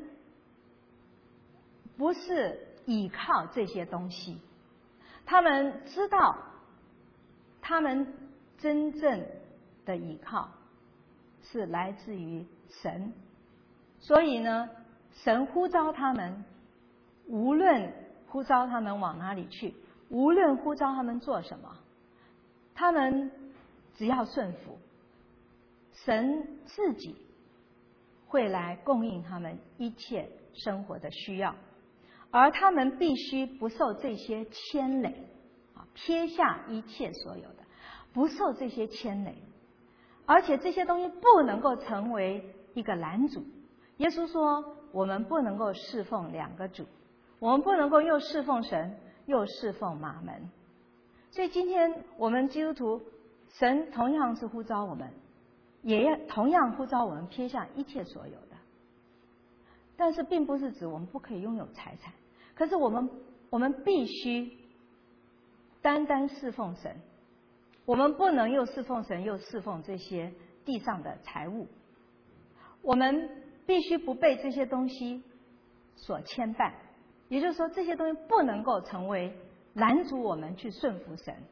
不是依靠这些东西，他们知道他们真正的依靠是来自于神，所以呢，神呼召他们，无论呼召他们往哪里去，无论呼召他们做什么，他们只要顺服，神自己会来供应他们一切生活的需要，而他们必须不受这些牵累，啊，撇下一切所有的，不受这些牵累，而且这些东西不能够成为一个拦阻。耶稣说，我们不能够侍奉两个主，我们不能够又侍奉神，又侍奉马门。所以今天我们基督徒，神同样是呼召我们，也同样呼召我们撇下一切所有的。但是并不是指我们不可以拥有财产，可是我们我们必须单单侍奉神，我们不能又侍奉神又侍奉这些地上的财物，我们必须不被这些东西所牵绊，也就是说这些东西不能够成为拦阻我们去顺服神。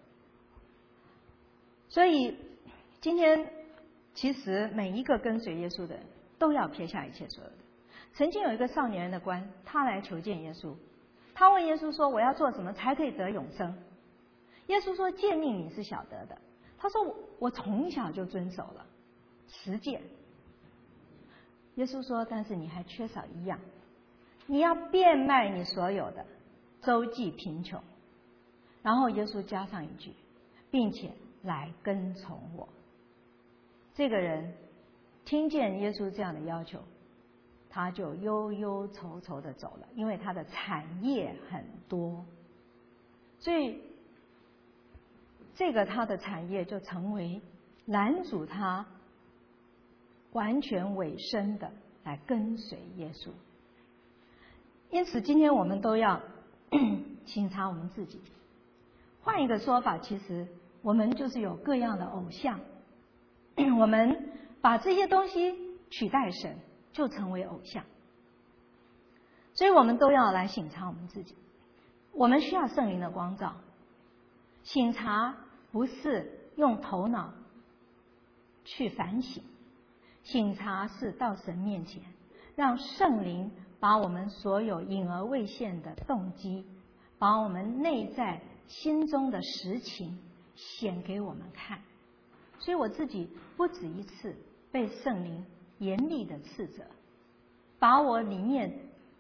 所以今天其实每一个跟随耶稣的人都要撇下一切所有的。曾经有一个少年人的官，他来求见耶稣，他问耶稣说，我要做什么才可以得永生？耶稣说，诫命你是晓得的。他说，我从小就遵守了十诫。耶稣说，但是你还缺少一样，你要变卖你所有的，周济贫穷。然后耶稣加上一句，并且来跟从我。这个人听见耶稣这样的要求，他就忧忧愁愁的走了，因为他的产业很多，所以这个他的产业就成为拦阻他完全委身的来跟随耶稣。因此今天我们都要省察我们自己。换一个说法，其实我们就是有各样的偶像，我们把这些东西取代神，就成为偶像。所以我们都要来省察我们自己，我们需要圣灵的光照。省察不是用头脑去反省， 请察事到神面前，让圣灵把我们所有隐而未现的动机，把我们内在心中的实情显给我们看。所以我自己不止一次被圣灵严厉的斥责，把我里面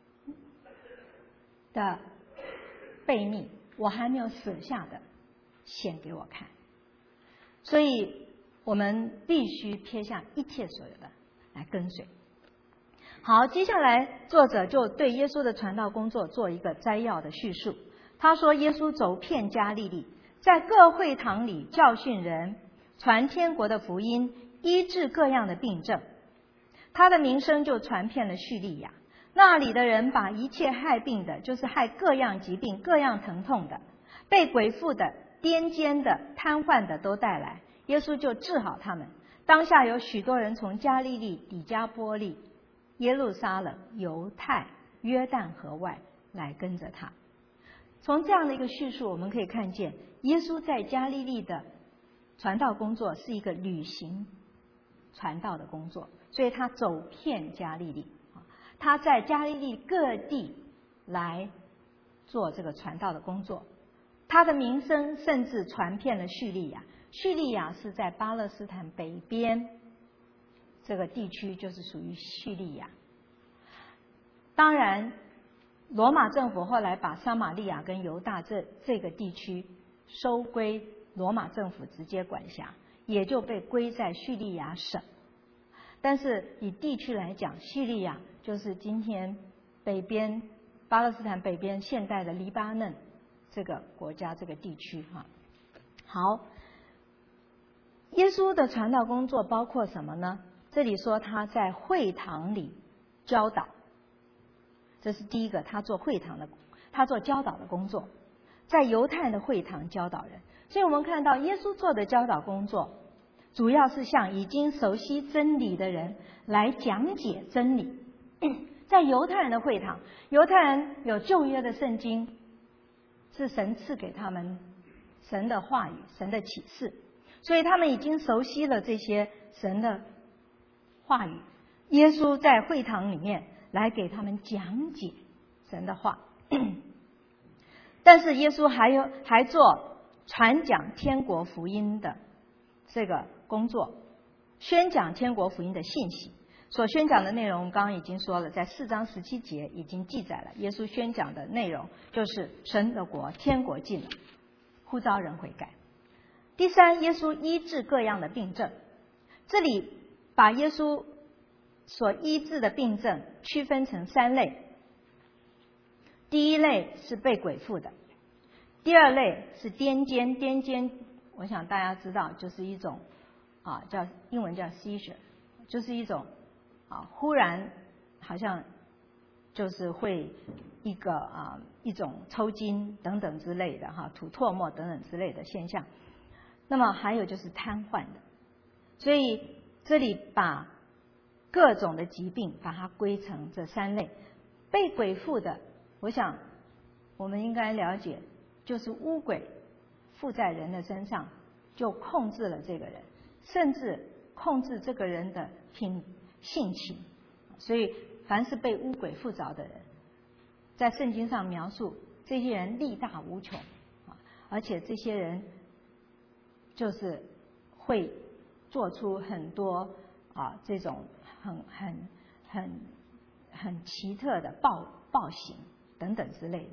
的悖逆，我还没有舍下的显给我看。所以我们必须撇下一切所有的来跟随。好，接下来作者就对耶稣的传道工作做一个摘要的叙述。他说，耶稣走遍加利利，在各会堂里教训人，传天国的福音，医治各样的病症。他的名声就传遍了叙利亚，那里的人把一切害病的，就是害各样疾病、各样疼痛的、被鬼附的、癫痫的、瘫痪的都带来，耶稣就治好他们。当下有许多人从加利利、底加波利、耶路撒冷、犹太、约旦河外来跟着他。从这样的一个叙述，我们可以看见耶稣在加利利的传道工作是一个旅行传道的工作，所以他走遍加利利，他在加利利各地来做这个传道的工作。他的名声甚至传遍了叙利亚，叙利亚是在巴勒斯坦北边这个地区，就是属于叙利亚。当然罗马政府后来把撒玛利亚跟犹大这这个地区收归罗马政府直接管辖，也就被归在叙利亚省。但是以地区来讲，叙利亚就是今天北边巴勒斯坦北边现代的黎巴嫩这个国家这个地区哈。好，耶稣的传道工作包括什么呢？这里说他在会堂里教导，这是第一个，他做会堂的，他做教导的工作，在犹太的会堂教导人。所以我们看到耶稣做的教导工作，主要是向已经熟悉真理的人来讲解真理。在犹太人的会堂，犹太人有旧约的圣经，是神赐给他们神的话语、神的启示，所以他们已经熟悉了这些神的话语。耶稣在会堂里面来给他们讲解神的话，但是耶稣还有还做传讲天国福音的这个工作，宣讲天国福音的信息。所宣讲的内容刚刚已经说了，在四章十七节已经记载了。耶稣宣讲的内容就是神的国、天国近了，呼召人悔改。第三，耶稣医治各样的病症。这里把耶稣所医治的病症区分成三类。第一类是被鬼附的，第二类是癫痫，癫痫我想大家知道，就是一种啊叫英文叫 seizure， 就是一种啊忽然好像就是会一个啊一种抽筋等等之类的哈，吐唾沫等等之类的现象。那么还有就是瘫痪的，所以这里把各种的疾病把它归成这三类。被鬼附的，我想我们应该了解，就是污鬼附在人的身上，就控制了这个人，甚至控制这个人的品性情。所以凡是被污鬼附着的人，在圣经上描述这些人力大无穷，而且这些人就是会做出很多啊这种很很很很奇特的暴暴行等等之类的。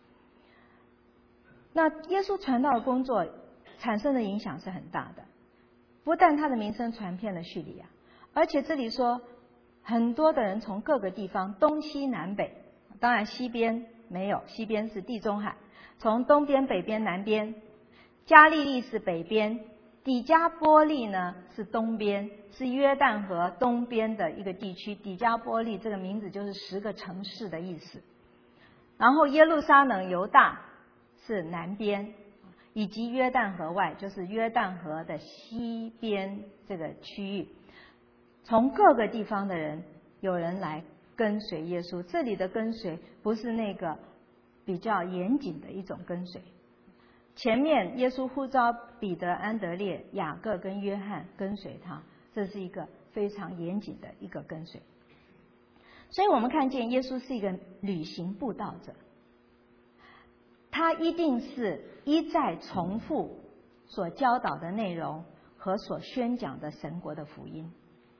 那耶稣传道的工作产生的影响是很大的，不但他的名声传遍了叙利亚，而且这里说很多的人从各个地方东西南北，当然西边没有，西边是地中海，从东边、北边、南边，加利利是北边，底加波利呢是东边，是约旦河东边的一个地区。底加波利这个名字就是十个城市的意思。然后耶路撒冷、犹大是南边，以及约旦河外，就是约旦河的西边这个区域。从各个地方的人，有人来跟随耶稣。这里的跟随不是那个比较严谨的一种跟随。前面耶稣呼召彼得、安德烈、雅各跟约翰跟随他，这是一个非常严谨的一个跟随。所以我们看见耶稣是一个旅行布道者，他一定是一再重复所教导的内容和所宣讲的神国的福音，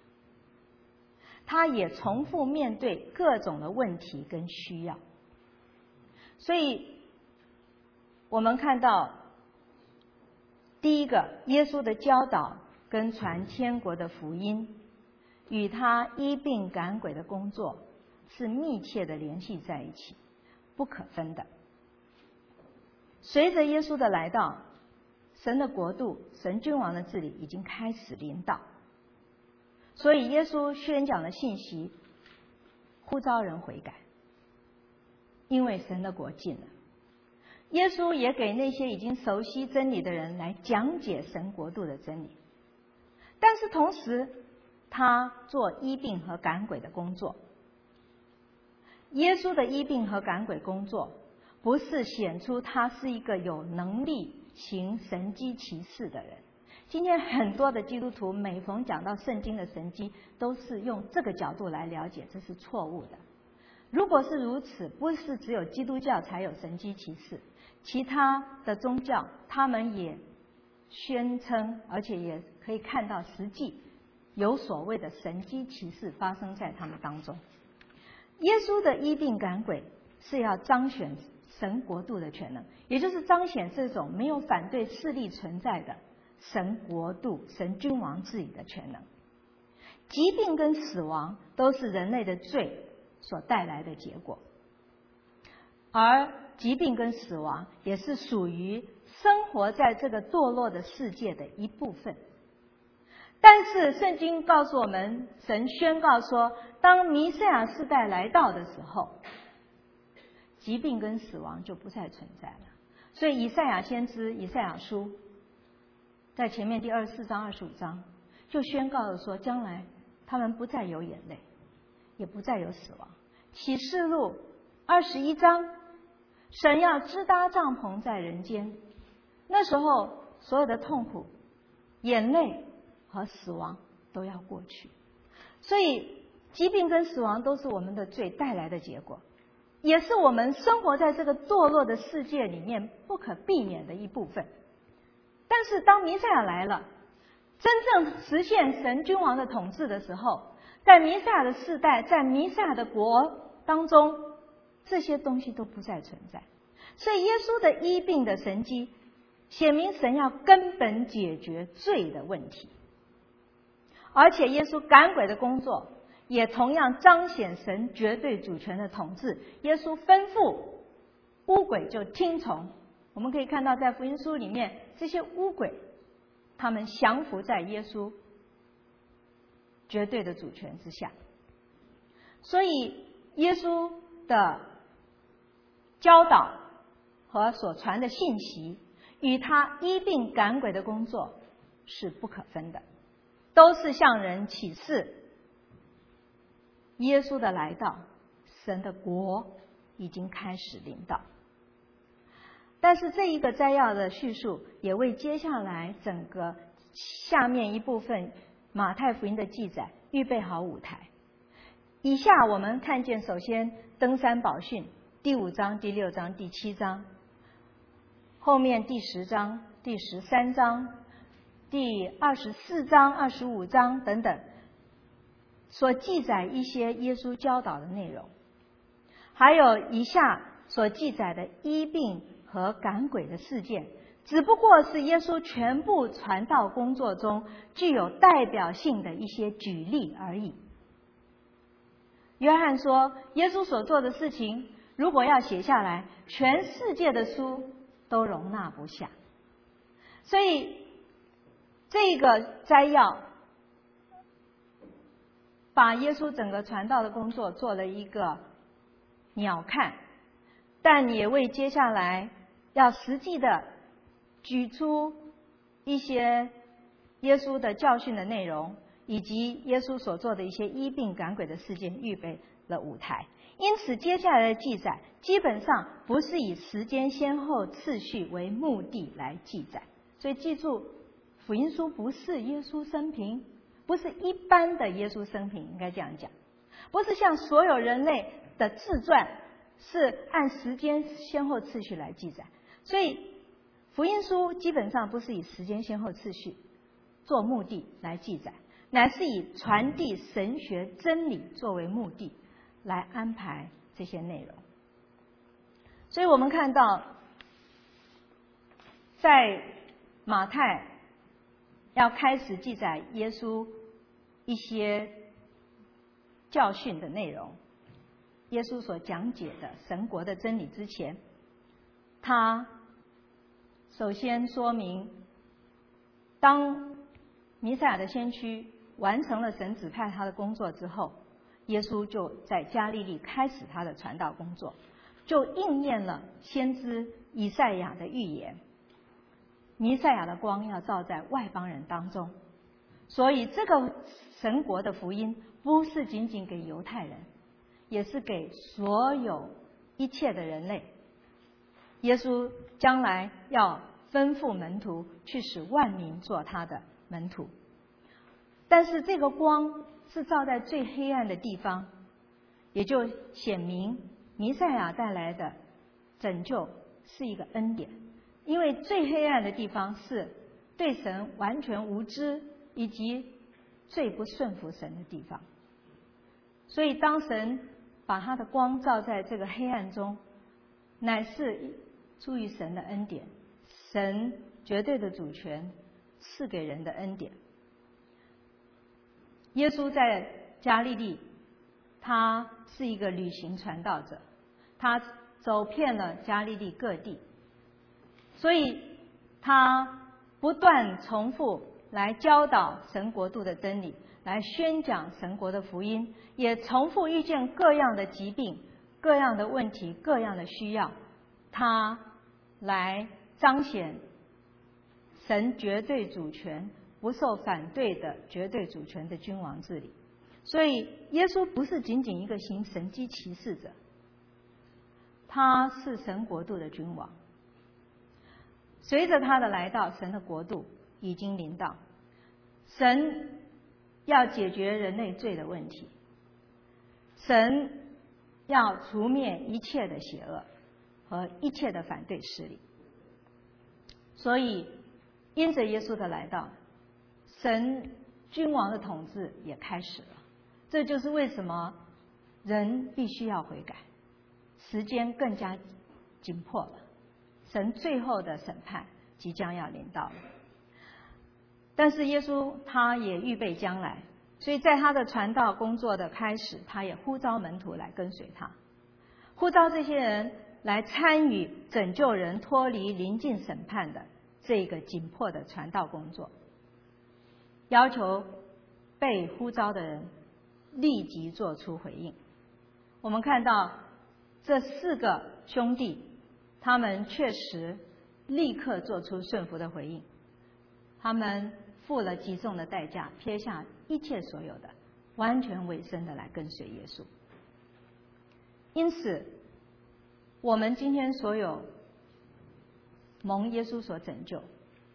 他也重复面对各种的问题跟需要。所以我们看到第一个，耶稣的教导跟传天国的福音与他医病赶鬼的工作是密切的联系在一起，不可分的。随着耶稣的来到，神的国度、神君王的治理已经开始临到，所以耶稣宣讲的信息呼召人悔改，因为神的国近了。耶稣也给那些已经熟悉真理的人来讲解神国度的真理，但是同时他做医病和赶鬼的工作。耶稣的医病和赶鬼工作不是显出他是一个有能力行神迹奇事的人。今天很多的基督徒每逢讲到圣经的神迹，都是用这个角度来了解，这是错误的。如果是如此，不是只有基督教才有神迹奇事，其他的宗教他们也宣称，而且也可以看到实际有所谓的神迹奇事发生在他们当中。耶稣的医病赶鬼是要彰显神国度的全能，也就是彰显这种没有反对势力存在的神国度、神君王治理的全能。疾病跟死亡都是人类的罪所带来的结果，而疾病跟死亡也是属于生活在这个堕落的世界的一部分。但是圣经告诉我们，神宣告说，当弥赛亚世代来到的时候，疾病跟死亡就不再存在了。所以以赛亚先知以赛亚书在前面第二十四章二十五章就宣告了说，将来他们不再有眼泪，也不再有死亡。启示录二十一章，神要支搭帐篷在人间，那时候所有的痛苦、眼泪和死亡都要过去。所以疾病跟死亡都是我们的罪带来的结果，也是我们生活在这个堕落的世界里面不可避免的一部分。但是当弥赛亚来了，真正实现神君王的统治的时候，在弥赛亚的世代，在弥赛亚的国当中，这些东西都不再存在。所以耶稣的医病的神迹显明神要根本解决罪的问题，而且耶稣赶鬼的工作也同样彰显神绝对主权的统治。耶稣吩咐污鬼就听从。我们可以看到在福音书里面，这些污鬼他们降服在耶稣绝对的主权之下。所以耶稣的教导和所传的信息与他医病赶鬼的工作是不可分的，都是向人启示耶稣的来到，神的国已经开始临到。但是这一个摘要的叙述也为接下来整个下面一部分马太福音的记载预备好舞台。以下我们看见，首先登山宝训第五章、第六章、第七章，后面第十章、第十三章、第二十四章、二十五章等等，所记载一些耶稣教导的内容，还有以下所记载的医病和赶鬼的事件，只不过是耶稣全部传道工作中具有代表性的一些举例而已。约翰说，耶稣所做的事情如果要写下来，全世界的书都容纳不下。所以这个摘要把耶稣整个传道的工作做了一个鸟瞰，但也为接下来要实际的举出一些耶稣的教训的内容，以及耶稣所做的一些医病赶鬼的事件预备了舞台。因此接下来的记载基本上不是以时间先后次序为目的来记载。所以记住，福音书不是耶稣生平， 不是一般的耶稣生平，应该这样讲，不是像所有人类的自传是按时间先后次序来记载。所以福音书基本上不是以时间先后次序做目的来记载，乃是以传递神学真理作为目的来安排这些内容。所以我们看到在马太要开始记载耶稣一些教训的内容，耶稣所讲解的神国的真理之前，他首先说明，当弥赛亚的先驱完成了神指派他的工作之后，耶稣就在加利利开始他的传道工作，就应验了先知以赛亚的预言，弥赛亚的光要照在外邦人当中。所以这个神国的福音不是仅仅给犹太人，也是给所有一切的人类。耶稣将来要吩咐门徒去使万民做他的门徒，但是这个光是照在最黑暗的地方，也就显明弥赛亚带来的拯救是一个恩典。因为最黑暗的地方是对神完全无知以及最不顺服神的地方，所以当神把他的光照在这个黑暗中，乃是出于神的恩典，神绝对的主权赐给人的恩典。耶稣在加利利，他是一个旅行传道者，他走遍了加利利各地，所以他不断重复来教导神国度的真理，来宣讲神国的福音，也重复遇见各样的疾病、各样的问题、各样的需要，他来彰显神绝对主权、不受反对的绝对主权的君王治理。所以耶稣不是仅仅一个行神迹奇事者，他是神国度的君王。随着他的来到，神的国度已经临到，神要解决人类罪的问题，神要除灭一切的邪恶和一切的反对势力。所以因着耶稣的来到，神君王的统治也开始了。这就是为什么人必须要悔改，时间更加紧迫了，神最后的审判即将要临到了。但是耶稣他也预备将来，所以在他的传道工作的开始，他也呼召门徒来跟随他，呼召这些人来参与拯救人脱离临近审判的这个紧迫的传道工作，要求被呼召的人立即做出回应。我们看到这四个兄弟，他们确实立刻做出顺服的回应，他们付了极重的代价，撇下一切所有的，完全委身的来跟随耶稣。因此我们今天所有蒙耶稣所拯救，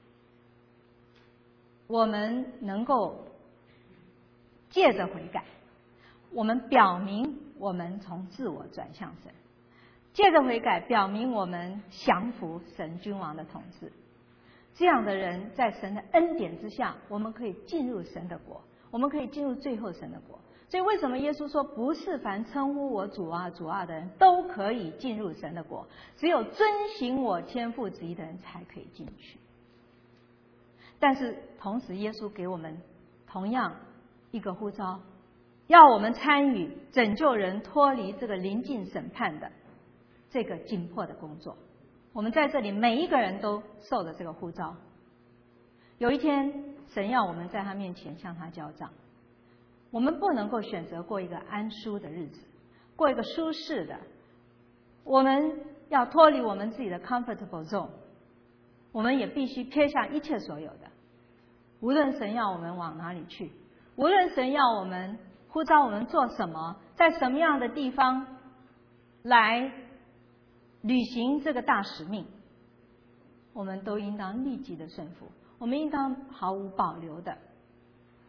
我们能够借着悔改，我们表明我们从自我转向神，借着悔改表明我们降服神君王的统治。这样的人在神的恩典之下，我们可以进入神的国，我们可以进入最后神的国。所以为什么耶稣说不是凡称呼我主啊主啊的人都可以进入神的国，只有遵行我天父旨意的人才可以进去。但是同时耶稣给我们同样一个呼召，要我们参与拯救人脱离这个临近审判的这个紧迫的工作。我们在这里每一个人都受了这个呼召，有一天神要我们在他面前向他交账，我们不能够选择过一个安舒的日子，过一个舒适的，我们要脱离我们自己的 comfortable zone， 我们也必须撇下一切所有的，无论神要我们往哪里去，无论神要我们呼召我们做什么，在什么样的地方来履行这个大使命，我们都应当立即的顺服，我们应当毫无保留的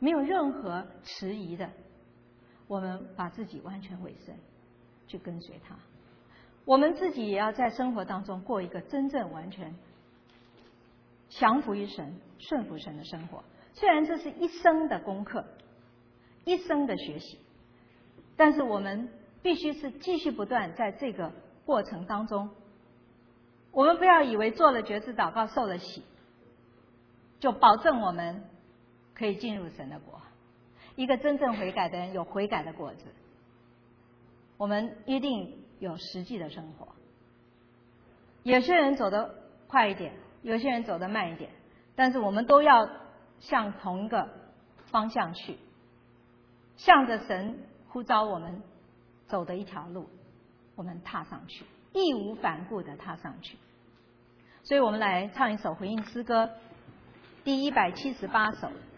没有任何迟疑的，我们把自己完全委身，去跟随他。我们自己也要在生活当中过一个真正完全降服于神、顺服神的生活。虽然这是一生的功课，一生的学习，但是我们必须是继续不断在这个过程当中。我们不要以为做了决志祷告、受了洗，就保证我们可以进入神的国。一个真正悔改的人有悔改的果子，我们一定有实际的生活。有些人走得快一点，有些人走得慢一点，但是我们都要向同一个方向去，向着神呼召我们走的一条路，我们踏上去，义无反顾地踏上去。所以我们来唱一首回应诗歌，第一百七十八首。